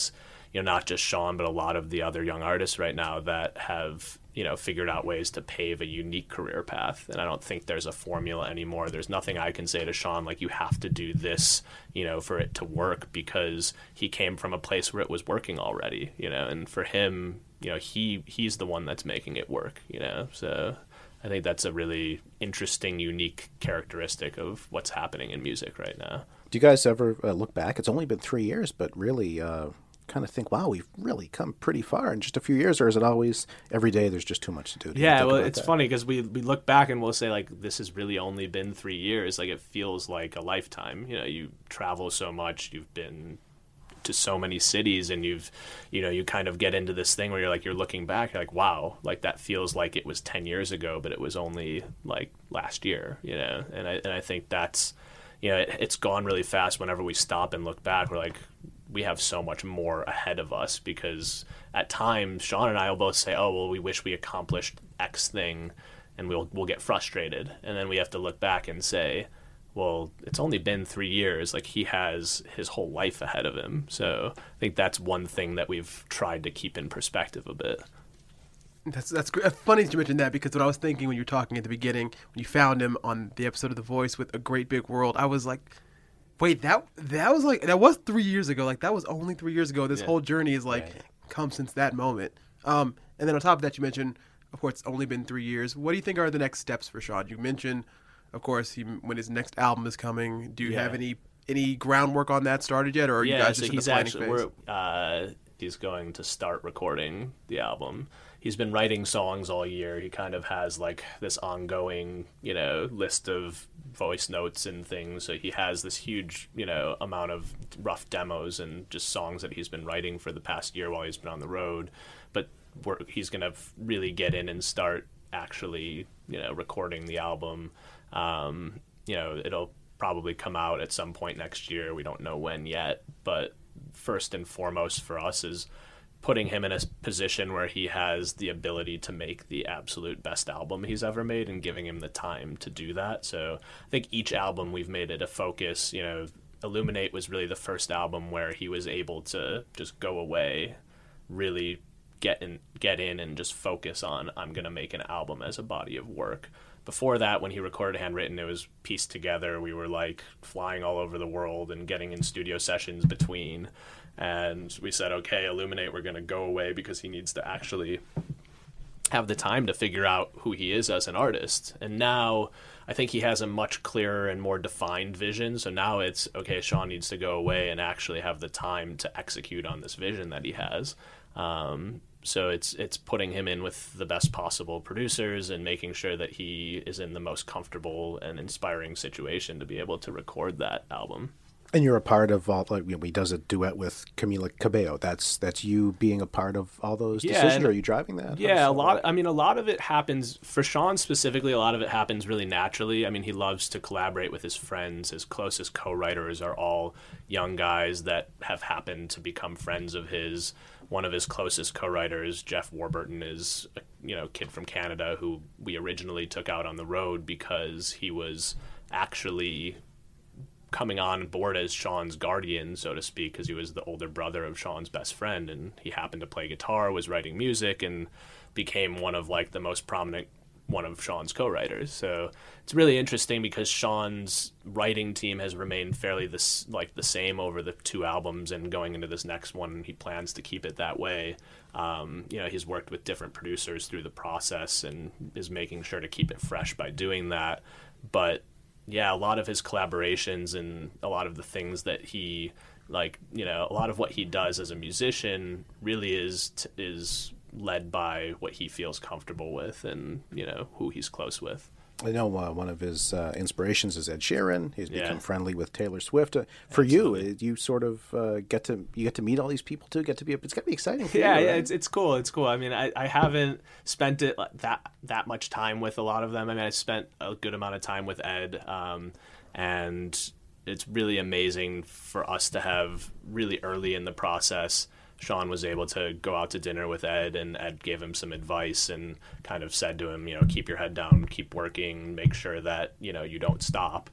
you know, not just Sean, but a lot of the other young artists right now that have, you know, figured out ways to pave a unique career path. And I don't think there's a formula anymore. There's nothing I can say to Sean, like, you have to do this, you know, for it to work, because he came from a place where it was working already, you know, and for him, you know, he, he's the one that's making it work, you know, so I think that's a really interesting, unique characteristic of what's happening in music right now. Do you guys ever uh, look back? It's only been three years, but really uh, kind of think, wow, we've really come pretty far in just a few years, or is it always every day there's just too much to do? Do yeah, well, it's that? funny because we, we look back and we'll say, like, this has really only been three years. Like, it feels like a lifetime. You know, you travel so much, you've been to so many cities, and you've, you know, you kind of get into this thing where you're like, you're looking back, you're like, wow, like that feels like it was ten years ago, but it was only like last year, you know? And I, and I think that's, you know, it, it's gone really fast. Whenever we stop and look back, we're like, we have so much more ahead of us, because at times Sean and I will both say, oh, well, we wish we accomplished X thing, and we'll, we'll get frustrated. And then we have to look back and say, well, it's only been three years. Like, he has his whole life ahead of him. So I think that's one thing that we've tried to keep in perspective a bit. That's that's great. Funny that you mentioned that, because what I was thinking when you were talking at the beginning, when you found him on the episode of The Voice with A Great Big World, I was like, wait, that that was like that was three years ago. Like, that was only three years ago. This yeah. whole journey is like right. come since that moment. Um, and then on top of that, you mentioned, of course, it's only been three years. What do you think are the next steps for Sean? You mentioned, of course, he, when his next album is coming. Do you yeah. have any any groundwork on that started yet, or are yeah, you guys so just he's in the planning actually, phase? We're, uh, he's going to start recording the album. He's been writing songs all year. He kind of has like this ongoing, you know, list of voice notes and things. So he has this huge, you know, amount of rough demos and just songs that he's been writing for the past year while he's been on the road. But we're, he's going to really get in and start actually, you know, recording the album. Um, you know, it'll probably come out at some point next year. We don't know when yet. But first and foremost for us is putting him in a position where he has the ability to make the absolute best album he's ever made, and giving him the time to do that. So I think each album we've made it a focus. You know, Illuminate was really the first album where he was able to just go away, really get in, get in and just focus on, I'm going to make an album as a body of work. Before that, when he recorded Handwritten, it was pieced together. We were like flying all over the world and getting in studio sessions between. And we said, okay, Illuminate, we're going to go away because he needs to actually have the time to figure out who he is as an artist. And now I think he has a much clearer and more defined vision. So now it's, okay, Sean needs to go away and actually have the time to execute on this vision that he has. Um, so it's it's putting him in with the best possible producers and making sure that he is in the most comfortable and inspiring situation to be able to record that album. And you're a part of all, like, you know, he does a duet with Camila Cabello. That's that's you being a part of all those yeah, decisions, or are you driving that? Yeah, a lot. Of, I mean, a lot of it happens, for Sean specifically, a lot of it happens really naturally. I mean, he loves to collaborate with his friends. His closest co-writers are all young guys that have happened to become friends of his. One of his closest co-writers, Jeff Warburton, is a you know, kid from Canada who we originally took out on the road because he was actually coming on board as Sean's guardian, so to speak, because he was the older brother of Sean's best friend, and he happened to play guitar, was writing music, and became one of like the most prominent one of Sean's co-writers. So it's really interesting because Sean's writing team has remained fairly this like the same over the two albums, and going into this next one, he plans to keep it that way. Um, you know, he's worked with different producers through the process and is making sure to keep it fresh by doing that. But yeah, a lot of his collaborations and a lot of the things that he, like, you know, a lot of what he does as a musician really is t- is led by what he feels comfortable with and, you know, who he's close with. I know uh, one of his uh, inspirations is Ed Sheeran. He's become yeah. friendly with Taylor Swift. Uh, for Absolutely. you, you sort of uh, get to you get to meet all these people too. Get to be it's got to be exciting. For yeah, you, yeah, right? it's it's cool. It's cool. I mean, I, I haven't spent it that that much time with a lot of them. I mean, I spent a good amount of time with Ed, um, and it's really amazing for us to have really early in the process. Sean was able to go out to dinner with Ed, and Ed gave him some advice and kind of said to him, you know, keep your head down, keep working, make sure that, you know, you don't stop.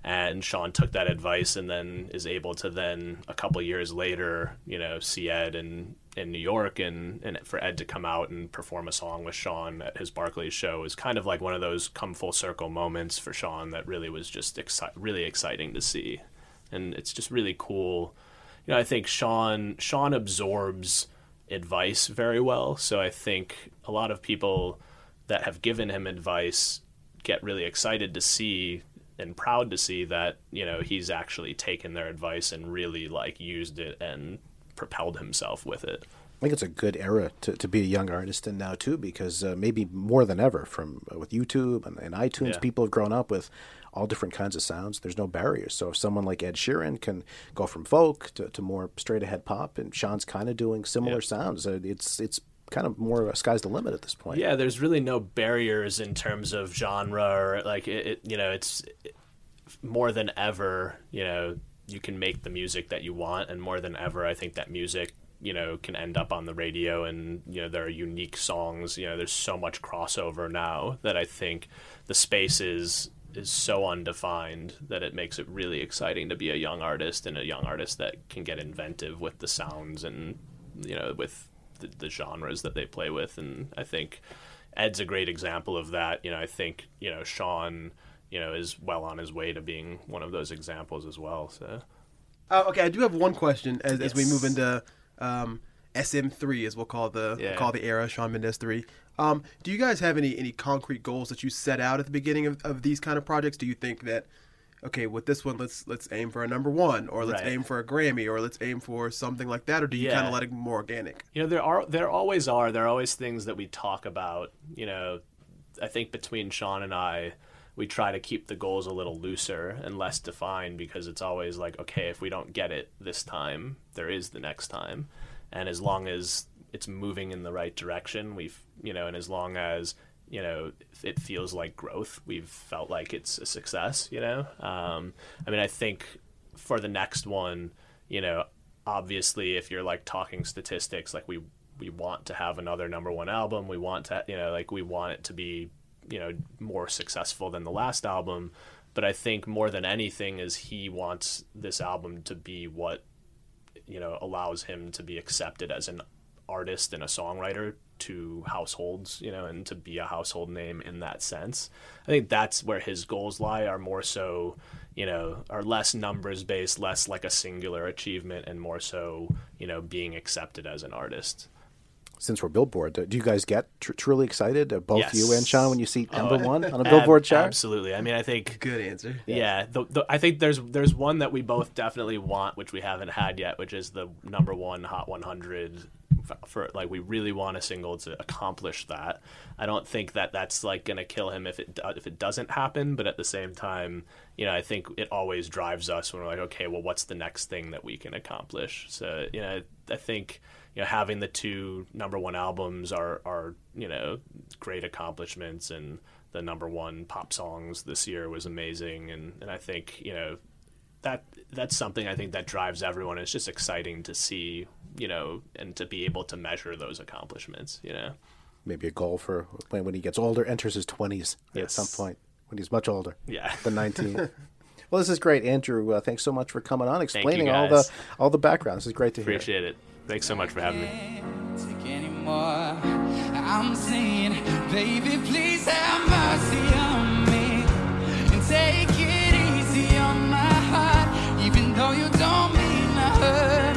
And Sean took that advice and then is able to then a couple years later, you know, see Ed in, in New York, and, and for Ed to come out and perform a song with Sean at his Barclays show was kind of like one of those come full circle moments for Sean that really was just exci- really exciting to see. And it's just really cool. You know, I think Sean Sean absorbs advice very well. So I think a lot of people that have given him advice get really excited to see and proud to see that, you know, he's actually taken their advice and really like used it and propelled himself with it. I think it's a good era to, to be a young artist in now too, because uh, maybe more than ever from uh, with YouTube and, and iTunes, Yeah. people have grown up with all different kinds of sounds. There's no barriers. So if someone like Ed Sheeran can go from folk to, to more straight ahead pop, and Sean's kind of doing similar Yeah. sounds, uh, it's it's kind of more uh, sky's the limit at this point. Yeah, there's really no barriers in terms of genre, or like it, it you know, it's it, more than ever, you know, you can make the music that you want, and more than ever, I think that music, you know, can end up on the radio, and, you know, there are unique songs. You know, there's so much crossover now that I think the space is is so undefined that it makes it really exciting to be a young artist, and a young artist that can get inventive with the sounds and, you know, with the, the genres that they play with. And I think Ed's a great example of that. You know, I think, you know, Sean, you know, is well on his way to being one of those examples as well. So, Uh, okay, I do have one question as, as we Yes. move into um, S M three, as we'll call the Yeah. we'll call the era, Shawn Mendes three. Um, do you guys have any, any concrete goals that you set out at the beginning of, of these kind of projects? Do you think that, okay, with this one, let's let's aim for a number one, or let's Right. aim for a Grammy, or let's aim for something like that, or do you Yeah. kind of let it be more organic? You know, there are there always are there are always things that we talk about. You know, I think between Sean and I, we try to keep the goals a little looser and less defined, because it's always like, okay, if we don't get it this time, there is the next time. And as long as it's moving in the right direction, we've, you know, and as long as, you know, it feels like growth, we've felt like it's a success, you know? Um, I mean, I think for the next one, you know, obviously if you're like talking statistics, like we, we want to have another number one album. We want to, you know, like we want it to be, you know, more successful than the last album. But I think more than anything is he wants this album to be what, you know, allows him to be accepted as an artist and a songwriter to households, you know, and to be a household name in that sense. I think that's where his goals lie, are more so, you know, are less numbers based, less like a singular achievement, and more so, you know, being accepted as an artist. Since we're Billboard, do you guys get tr- truly excited, uh, both Yes. you and Sean, when you see number Oh, one on a ab- Billboard chart? Absolutely. I mean, I think Good answer. Yeah, the, the, I think there's there's one that we both definitely want, which we haven't had yet, which is the number one Hot one hundred. For, for like, we really want a single to accomplish that. I don't think that that's like gonna kill him if it do- if it doesn't happen, but at the same time, you know, I think it always drives us when we're like, okay, well, what's the next thing that we can accomplish? So, you know, I think, you know, having the two number one albums are, are, you know, great accomplishments, and the number one pop songs this year was amazing. And, and I think, you know, that that's something I think that drives everyone. It's just exciting to see, you know, and to be able to measure those accomplishments, you know. Maybe a goal for when, when he gets older, enters his twenties at Yes. some point, when he's much older Yeah. than nineteen. Well, this is great, Andrew. Uh, thanks so much for coming on, you, explaining all the guys. all the background. This is great to hear. Appreciate it. Thanks so much for having me. Take anymore. I'm saying, baby, please have mercy on me and take it easy on my heart, even though you don't mean to hurt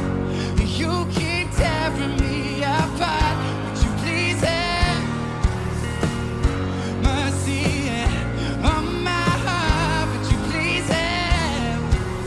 me. You keep tearing me apart. Would you please have mercy on my heart? Would you please have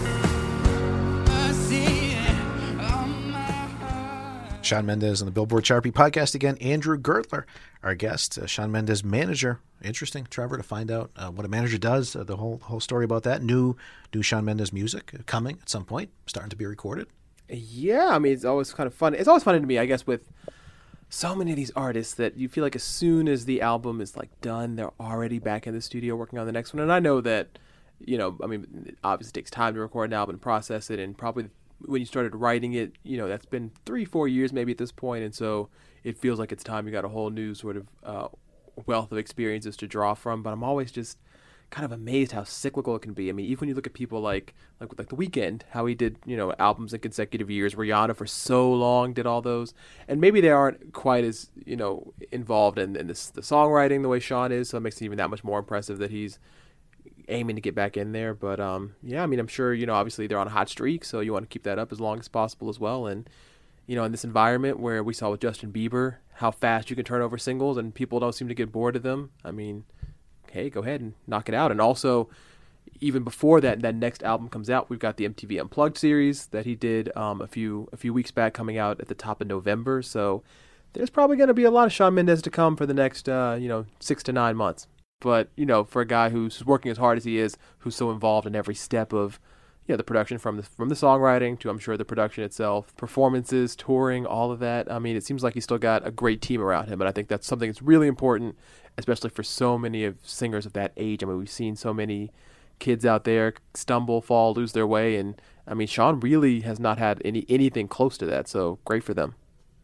mercy on my heart? Shawn Mendes on the Billboard Sharpie podcast again. Andrew Gertler, our guest. Uh, Shawn Mendes, manager. Interesting, Trevor, to find out uh, what a manager does. Uh, the whole whole story about that. New new Shawn Mendes music coming at some point, starting to be recorded. Yeah, I mean, it's always kind of fun. It's always fun to me, I guess, with so many of these artists that you feel like as soon as the album is like done, they're already back in the studio working on the next one. And I know that, you know, I mean, it obviously takes time to record an album and process it, and probably when you started writing it, you know, that's been three, four years maybe at this point, and so it feels like it's time. You got a whole new sort of uh, wealth of experiences to draw from. But I'm always just kind of amazed how cyclical it can be. I mean, even when you look at people like like like The Weeknd, how he did, you know, albums in consecutive years. Rihanna for so long did all those, and maybe they aren't quite as, you know, involved in, in this, the songwriting the way Sean is, so it makes it even that much more impressive that he's aiming to get back in there. But um, yeah, I mean, I'm sure, you know, obviously they're on a hot streak, so you want to keep that up as long as possible as well. And you know, in this environment where we saw with Justin Bieber how fast you can turn over singles and people don't seem to get bored of them, I mean, hey, go ahead and knock it out. And also, even before that, that next album comes out, we've got the M T V Unplugged series that he did um, a few a few weeks back, coming out at the top of November. So there's probably going to be a lot of Shawn Mendes to come for the next, uh, you know, six to nine months. But, you know, for a guy who's working as hard as he is, who's so involved in every step of, you know, the production, from the from the songwriting to, I'm sure, the production itself, performances, touring, all of that. I mean, it seems like he's still got a great team around him, and I think that's something that's really important, especially for so many of singers of that age. I mean, we've seen so many kids out there stumble, fall, lose their way, and I mean, Shawn really has not had any anything close to that, so great for them.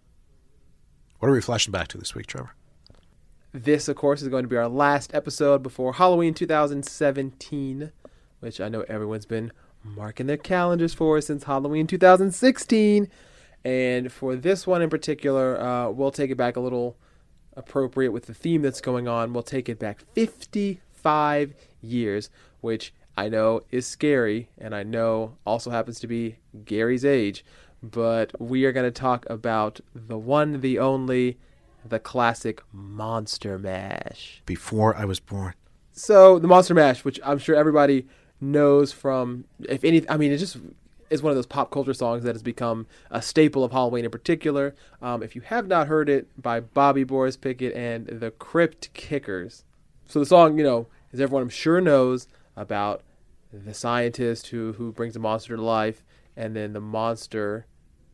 What are we flashing back to this week, Trevor? This, of course, is going to be our last episode before Halloween two thousand seventeen, which I know everyone's been marking their calendars for since Halloween two thousand sixteen. And for this one in particular, uh, we'll take it back a little appropriate with the theme that's going on. We'll take it back fifty-five years, which I know is scary, and I know also happens to be Gary's age. But we are going to talk about the one, the only, the classic Monster Mash. Before I was born. So the Monster Mash, which I'm sure everybody knows from, if any, I mean, it just is one of those pop culture songs that has become a staple of Halloween in particular. Um, if you have not heard it, by Bobby Boris Pickett and the Crypt Kickers. So the song, you know, as everyone I'm sure knows, about the scientist who, who brings a monster to life, and then the monster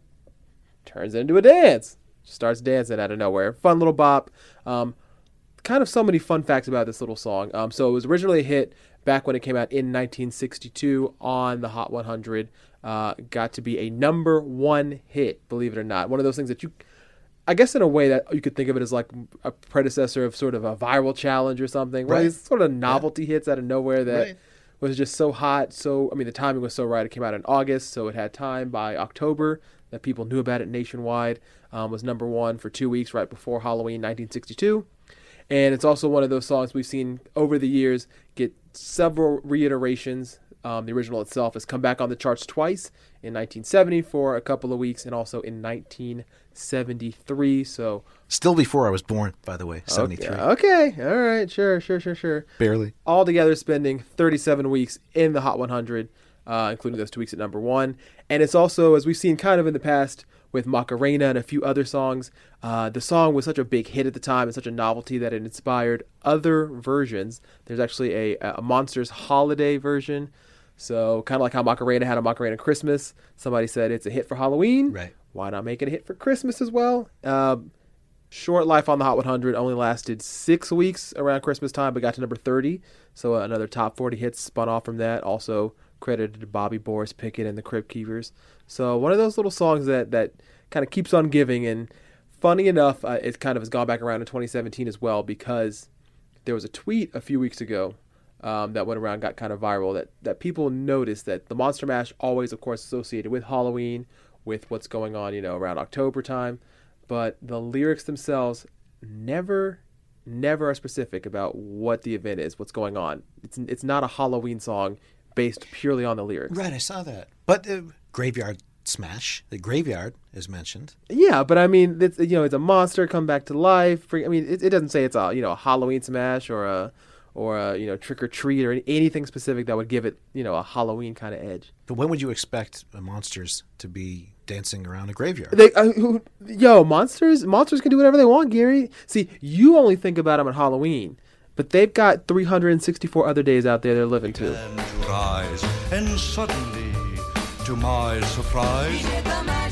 turns it into a dance. Starts dancing out of nowhere. Fun little bop. Um, kind of so many fun facts about this little song. Um, so it was originally a hit back when it came out in nineteen sixty-two on the Hot one hundred. Uh, got to be a number one hit, believe it or not. One of those things that you, I guess in a way that you could think of it as like a predecessor of sort of a viral challenge or something. Right. These sort of novelty yeah. hits out of nowhere that right. was just so hot. So, I mean, the timing was so right. It came out in August, so it had time by October that people knew about it nationwide. Um, was number one for two weeks right before Halloween nineteen sixty-two. And it's also one of those songs we've seen over the years get several reiterations. Um, the original itself has come back on the charts twice, in nineteen seventy for a couple of weeks, and also in nineteen seventy-three. So still before I was born, by the way, seventy-three. Okay, okay. All right, sure, sure, sure, sure. Barely. Altogether spending thirty-seven weeks in the Hot one hundred, uh, including those two weeks at number one. And it's also, as we've seen kind of in the past with Macarena and a few other songs, uh, the song was such a big hit at the time and such a novelty that it inspired other versions. There's actually a, a Monsters Holiday version. So kind of like how Macarena had a Macarena Christmas. Somebody said it's a hit for Halloween. Right. Why not make it a hit for Christmas as well? Uh, short life on the Hot one hundred, only lasted six weeks around Christmas time, but got to number thirty. So uh, another top forty hits spun off from that. Also credited to Bobby Boris Pickett and the Crypt Keepers. So one of those little songs that, that kind of keeps on giving. And funny enough, uh, it kind of has gone back around in twenty seventeen as well, because there was a tweet a few weeks ago Um, that went around, got kind of viral, that, that people noticed that the Monster Mash, always, of course, associated with Halloween, with what's going on, you know, around October time. But the lyrics themselves never, never are specific about what the event is, what's going on. It's it's not a Halloween song based purely on the lyrics. Right, I saw that. But uh, Graveyard Smash, the graveyard is mentioned. Yeah, but I mean, it's, you know, it's a monster come back to life. I mean, it, it doesn't say it's a, you know, a Halloween smash or a... or, a, you know, trick or treat or anything specific that would give it, you know, a Halloween kind of edge. But when would you expect monsters to be dancing around a graveyard? They, uh, who, yo, monsters, monsters can do whatever they want, Gary. See, you only think about them at Halloween, but they've got three hundred sixty-four other days out there they're living to. And to rise, and suddenly, to my surprise, he did the mash.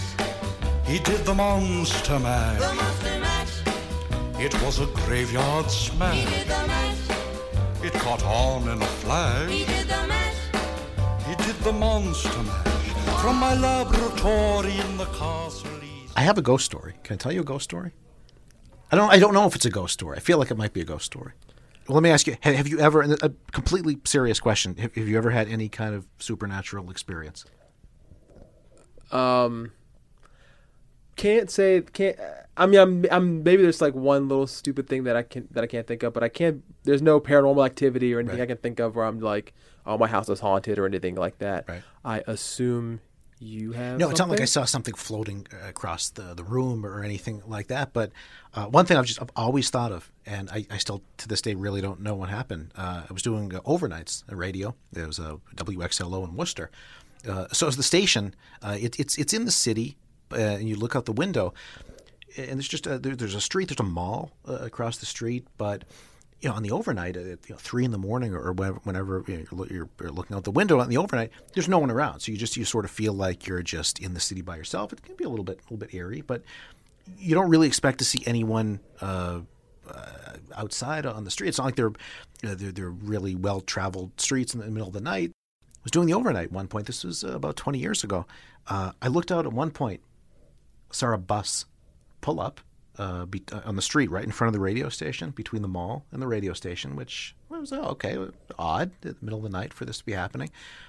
He did the monster mash. The monster mash. It was a graveyard smash. He did the mash. It caught on in a flash. He did the mash. He did the monster mash. From my laboratory in the castle. I have a ghost story. Can I tell you a ghost story? I don't I don't know if it's a ghost story. I feel like it might be a ghost story. Well, let me ask you: Have have you ever? And a completely serious question: Have, have you ever had any kind of supernatural experience? Um, can't say can't. I mean, I'm, I'm maybe there's like one little stupid thing that I can that I can't think of, but I can't. There's no paranormal activity or anything Right. I can think of where I'm like, oh, my house is haunted or anything like that. Right. I assume you have. No, it's not like I something? saw something floating uh, across the, the room or anything like that. But uh, one thing I've just I've always thought of, and I, I still to this day really don't know what happened. Uh, I was doing uh, overnights at radio. There was a W X L O in Worcester. Uh, so as the station, uh, it, it's it's in the city, uh, and you look out the window, and there's just a, there, there's a street, there's a mall uh, across the street, but you know, on the overnight, at you know, three in the morning or whenever, whenever you know, you're, you're, you're looking out the window on the overnight, there's no one around. So you just you sort of feel like you're just in the city by yourself. It can be a little bit a little bit eerie, but you don't really expect to see anyone uh, uh, outside on the street. It's not like they're, you know, they're they're really well traveled streets in the middle of the night. I was doing the overnight at one point. This was uh, about twenty years ago. Uh, I looked out at one point, saw a bus pull up uh, be, uh, on the street right in front of the radio station, between the mall and the radio station, which was oh, okay, odd in the middle of the night for this to be happening.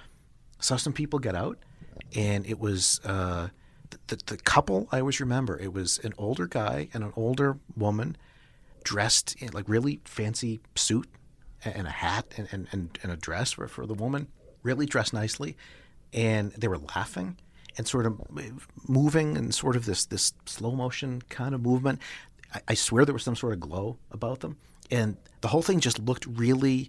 Saw some people get out, and it was uh, the, the, the couple I always remember. It was an older guy and an older woman dressed in like really fancy suit and a hat and, and, and, and a dress for, for the woman. Really dressed nicely, and they were laughing and sort of moving in sort of this this slow motion kind of movement. I, I swear there was some sort of glow about them, and the whole thing just looked really.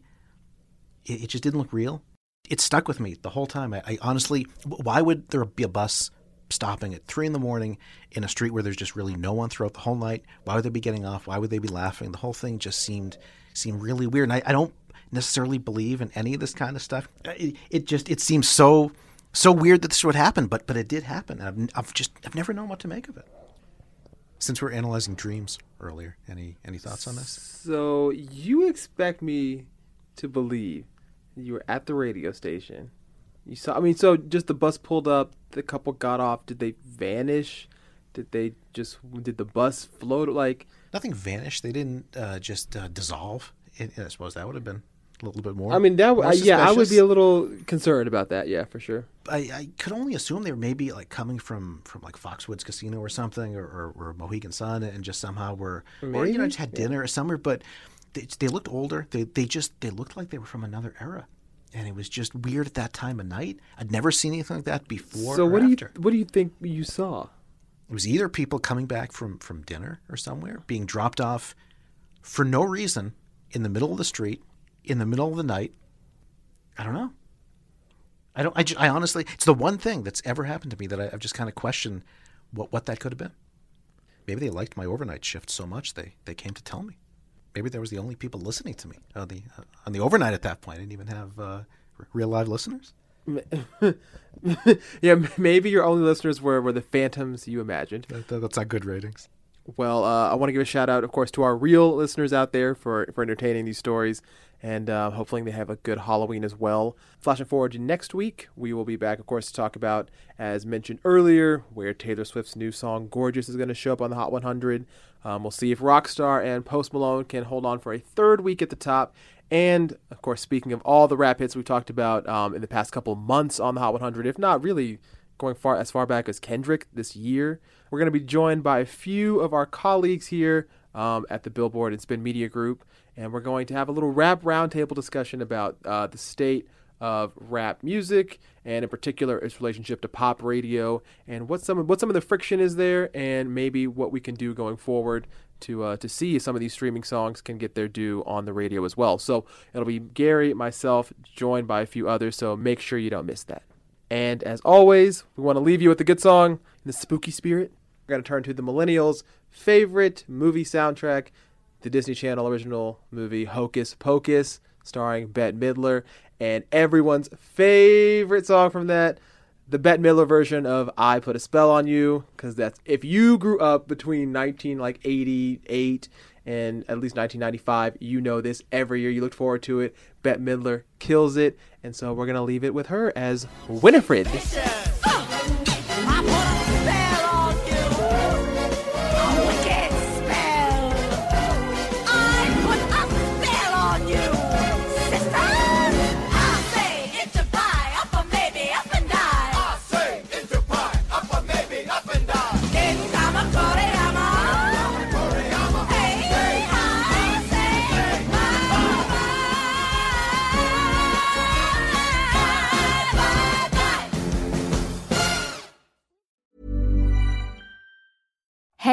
It, it just didn't look real. It stuck with me the whole time. I, I honestly, why would there be a bus stopping at three in the morning in a street where there's just really no one throughout the whole night? Why would they be getting off? Why would they be laughing? The whole thing just seemed seemed really weird, and I, I don't. necessarily believe in any of this kind of stuff. It, it just it seems so so weird that this would happen, but but it did happen. I've, I've just I've never known what to make of it. Since we're analyzing dreams earlier, any any thoughts on this? So you expect me to believe you were at the radio station? You saw? I mean, so just the bus pulled up, the couple got off. Did they vanish? Did they just? Did the bus float? Like nothing vanished. They didn't uh, just uh, dissolve. It, I suppose that would have been a little bit more. I mean, that more uh, yeah, I would suspicious. be a little concerned about that. Yeah, for sure. I, I could only assume they were maybe like coming from, from like Foxwoods Casino or something, or, or, or Mohegan Sun, and just somehow were, or you know, Maybe, just had yeah. dinner or somewhere. But they, they looked older. They they just they looked like they were from another era, and it was just weird at that time of night. I'd never seen anything like that before. So or what do you after. what do you think you saw? It was either people coming back from, from dinner or somewhere, being dropped off for no reason in the middle of the street, in the middle of the night. I don't know. I don't. I, ju- I honestly, it's the one thing that's ever happened to me that I, I've just kind of questioned what, what that could have been. Maybe they liked my overnight shift so much they, they came to tell me. Maybe there was the only people listening to me on the uh, on the overnight at that point. I didn't even have uh, r- real live listeners. Yeah, maybe your only listeners were, were the phantoms you imagined. That, that- that's not good ratings. Well, uh, I want to give a shout out, of course, to our real listeners out there for, for entertaining these stories, and uh, hopefully they have a good Halloween as well. Flashing forward to next week, we will be back, of course, to talk about, as mentioned earlier, where Taylor Swift's new song "Gorgeous" is going to show up on the Hot one hundred. Um, we'll see if Rockstar and Post Malone can hold on for a third week at the top. And, of course, speaking of all the rap hits we talked about um, in the past couple months on the Hot one hundred, if not really going far as far back as Kendrick this year, we're going to be joined by a few of our colleagues here um, at the Billboard and Spin Media Group, and we're going to have a little rap roundtable discussion about uh, the state of rap music, and in particular its relationship to pop radio, and what some of, what some of the friction is there, and maybe what we can do going forward to uh, to see if some of these streaming songs can get their due on the radio as well. So it'll be Gary, myself, joined by a few others, so make sure you don't miss that. And as always, we want to leave you with a good song in the spooky spirit. We're going to turn to the millennials' favorite movie soundtrack, the Disney Channel original movie Hocus Pocus, starring Bette Midler, and everyone's favorite song from that, the Bette Midler version of "I Put a Spell on You," because that's, if you grew up between nineteen eighty-eight and at least nineteen ninety-five, you know this. Every year you look forward to it. Bette Midler kills it, and so we're gonna leave it with her as Winifred.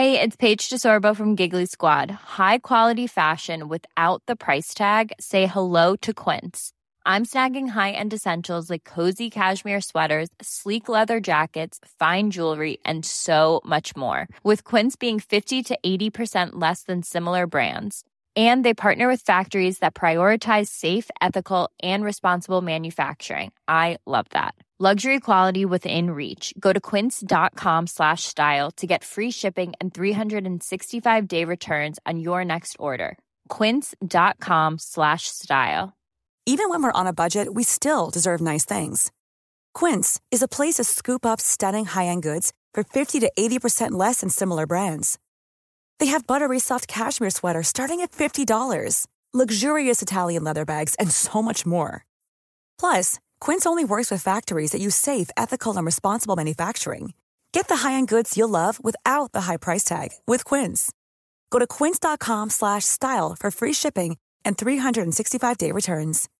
Hey, it's Paige DeSorbo from Giggly Squad. High quality fashion without the price tag. Say hello to Quince. I'm snagging high-end essentials like cozy cashmere sweaters, sleek leather jackets, fine jewelry, and so much more. With Quince being fifty to eighty percent less than similar brands. And they partner with factories that prioritize safe, ethical, and responsible manufacturing. I love that. Luxury quality within reach. Go to quince.com slash style to get free shipping and three sixty-five day returns on your next order. Quince.com slash style. Even when we're on a budget, we still deserve nice things. Quince is a place to scoop up stunning high-end goods for fifty to eighty percent less than similar brands. They have buttery soft cashmere sweaters starting at fifty dollars, luxurious Italian leather bags, and so much more. Plus, Quince only works with factories that use safe, ethical, and responsible manufacturing. Get the high-end goods you'll love without the high price tag with Quince. Go to quince.com slash style for free shipping and three sixty-five day returns.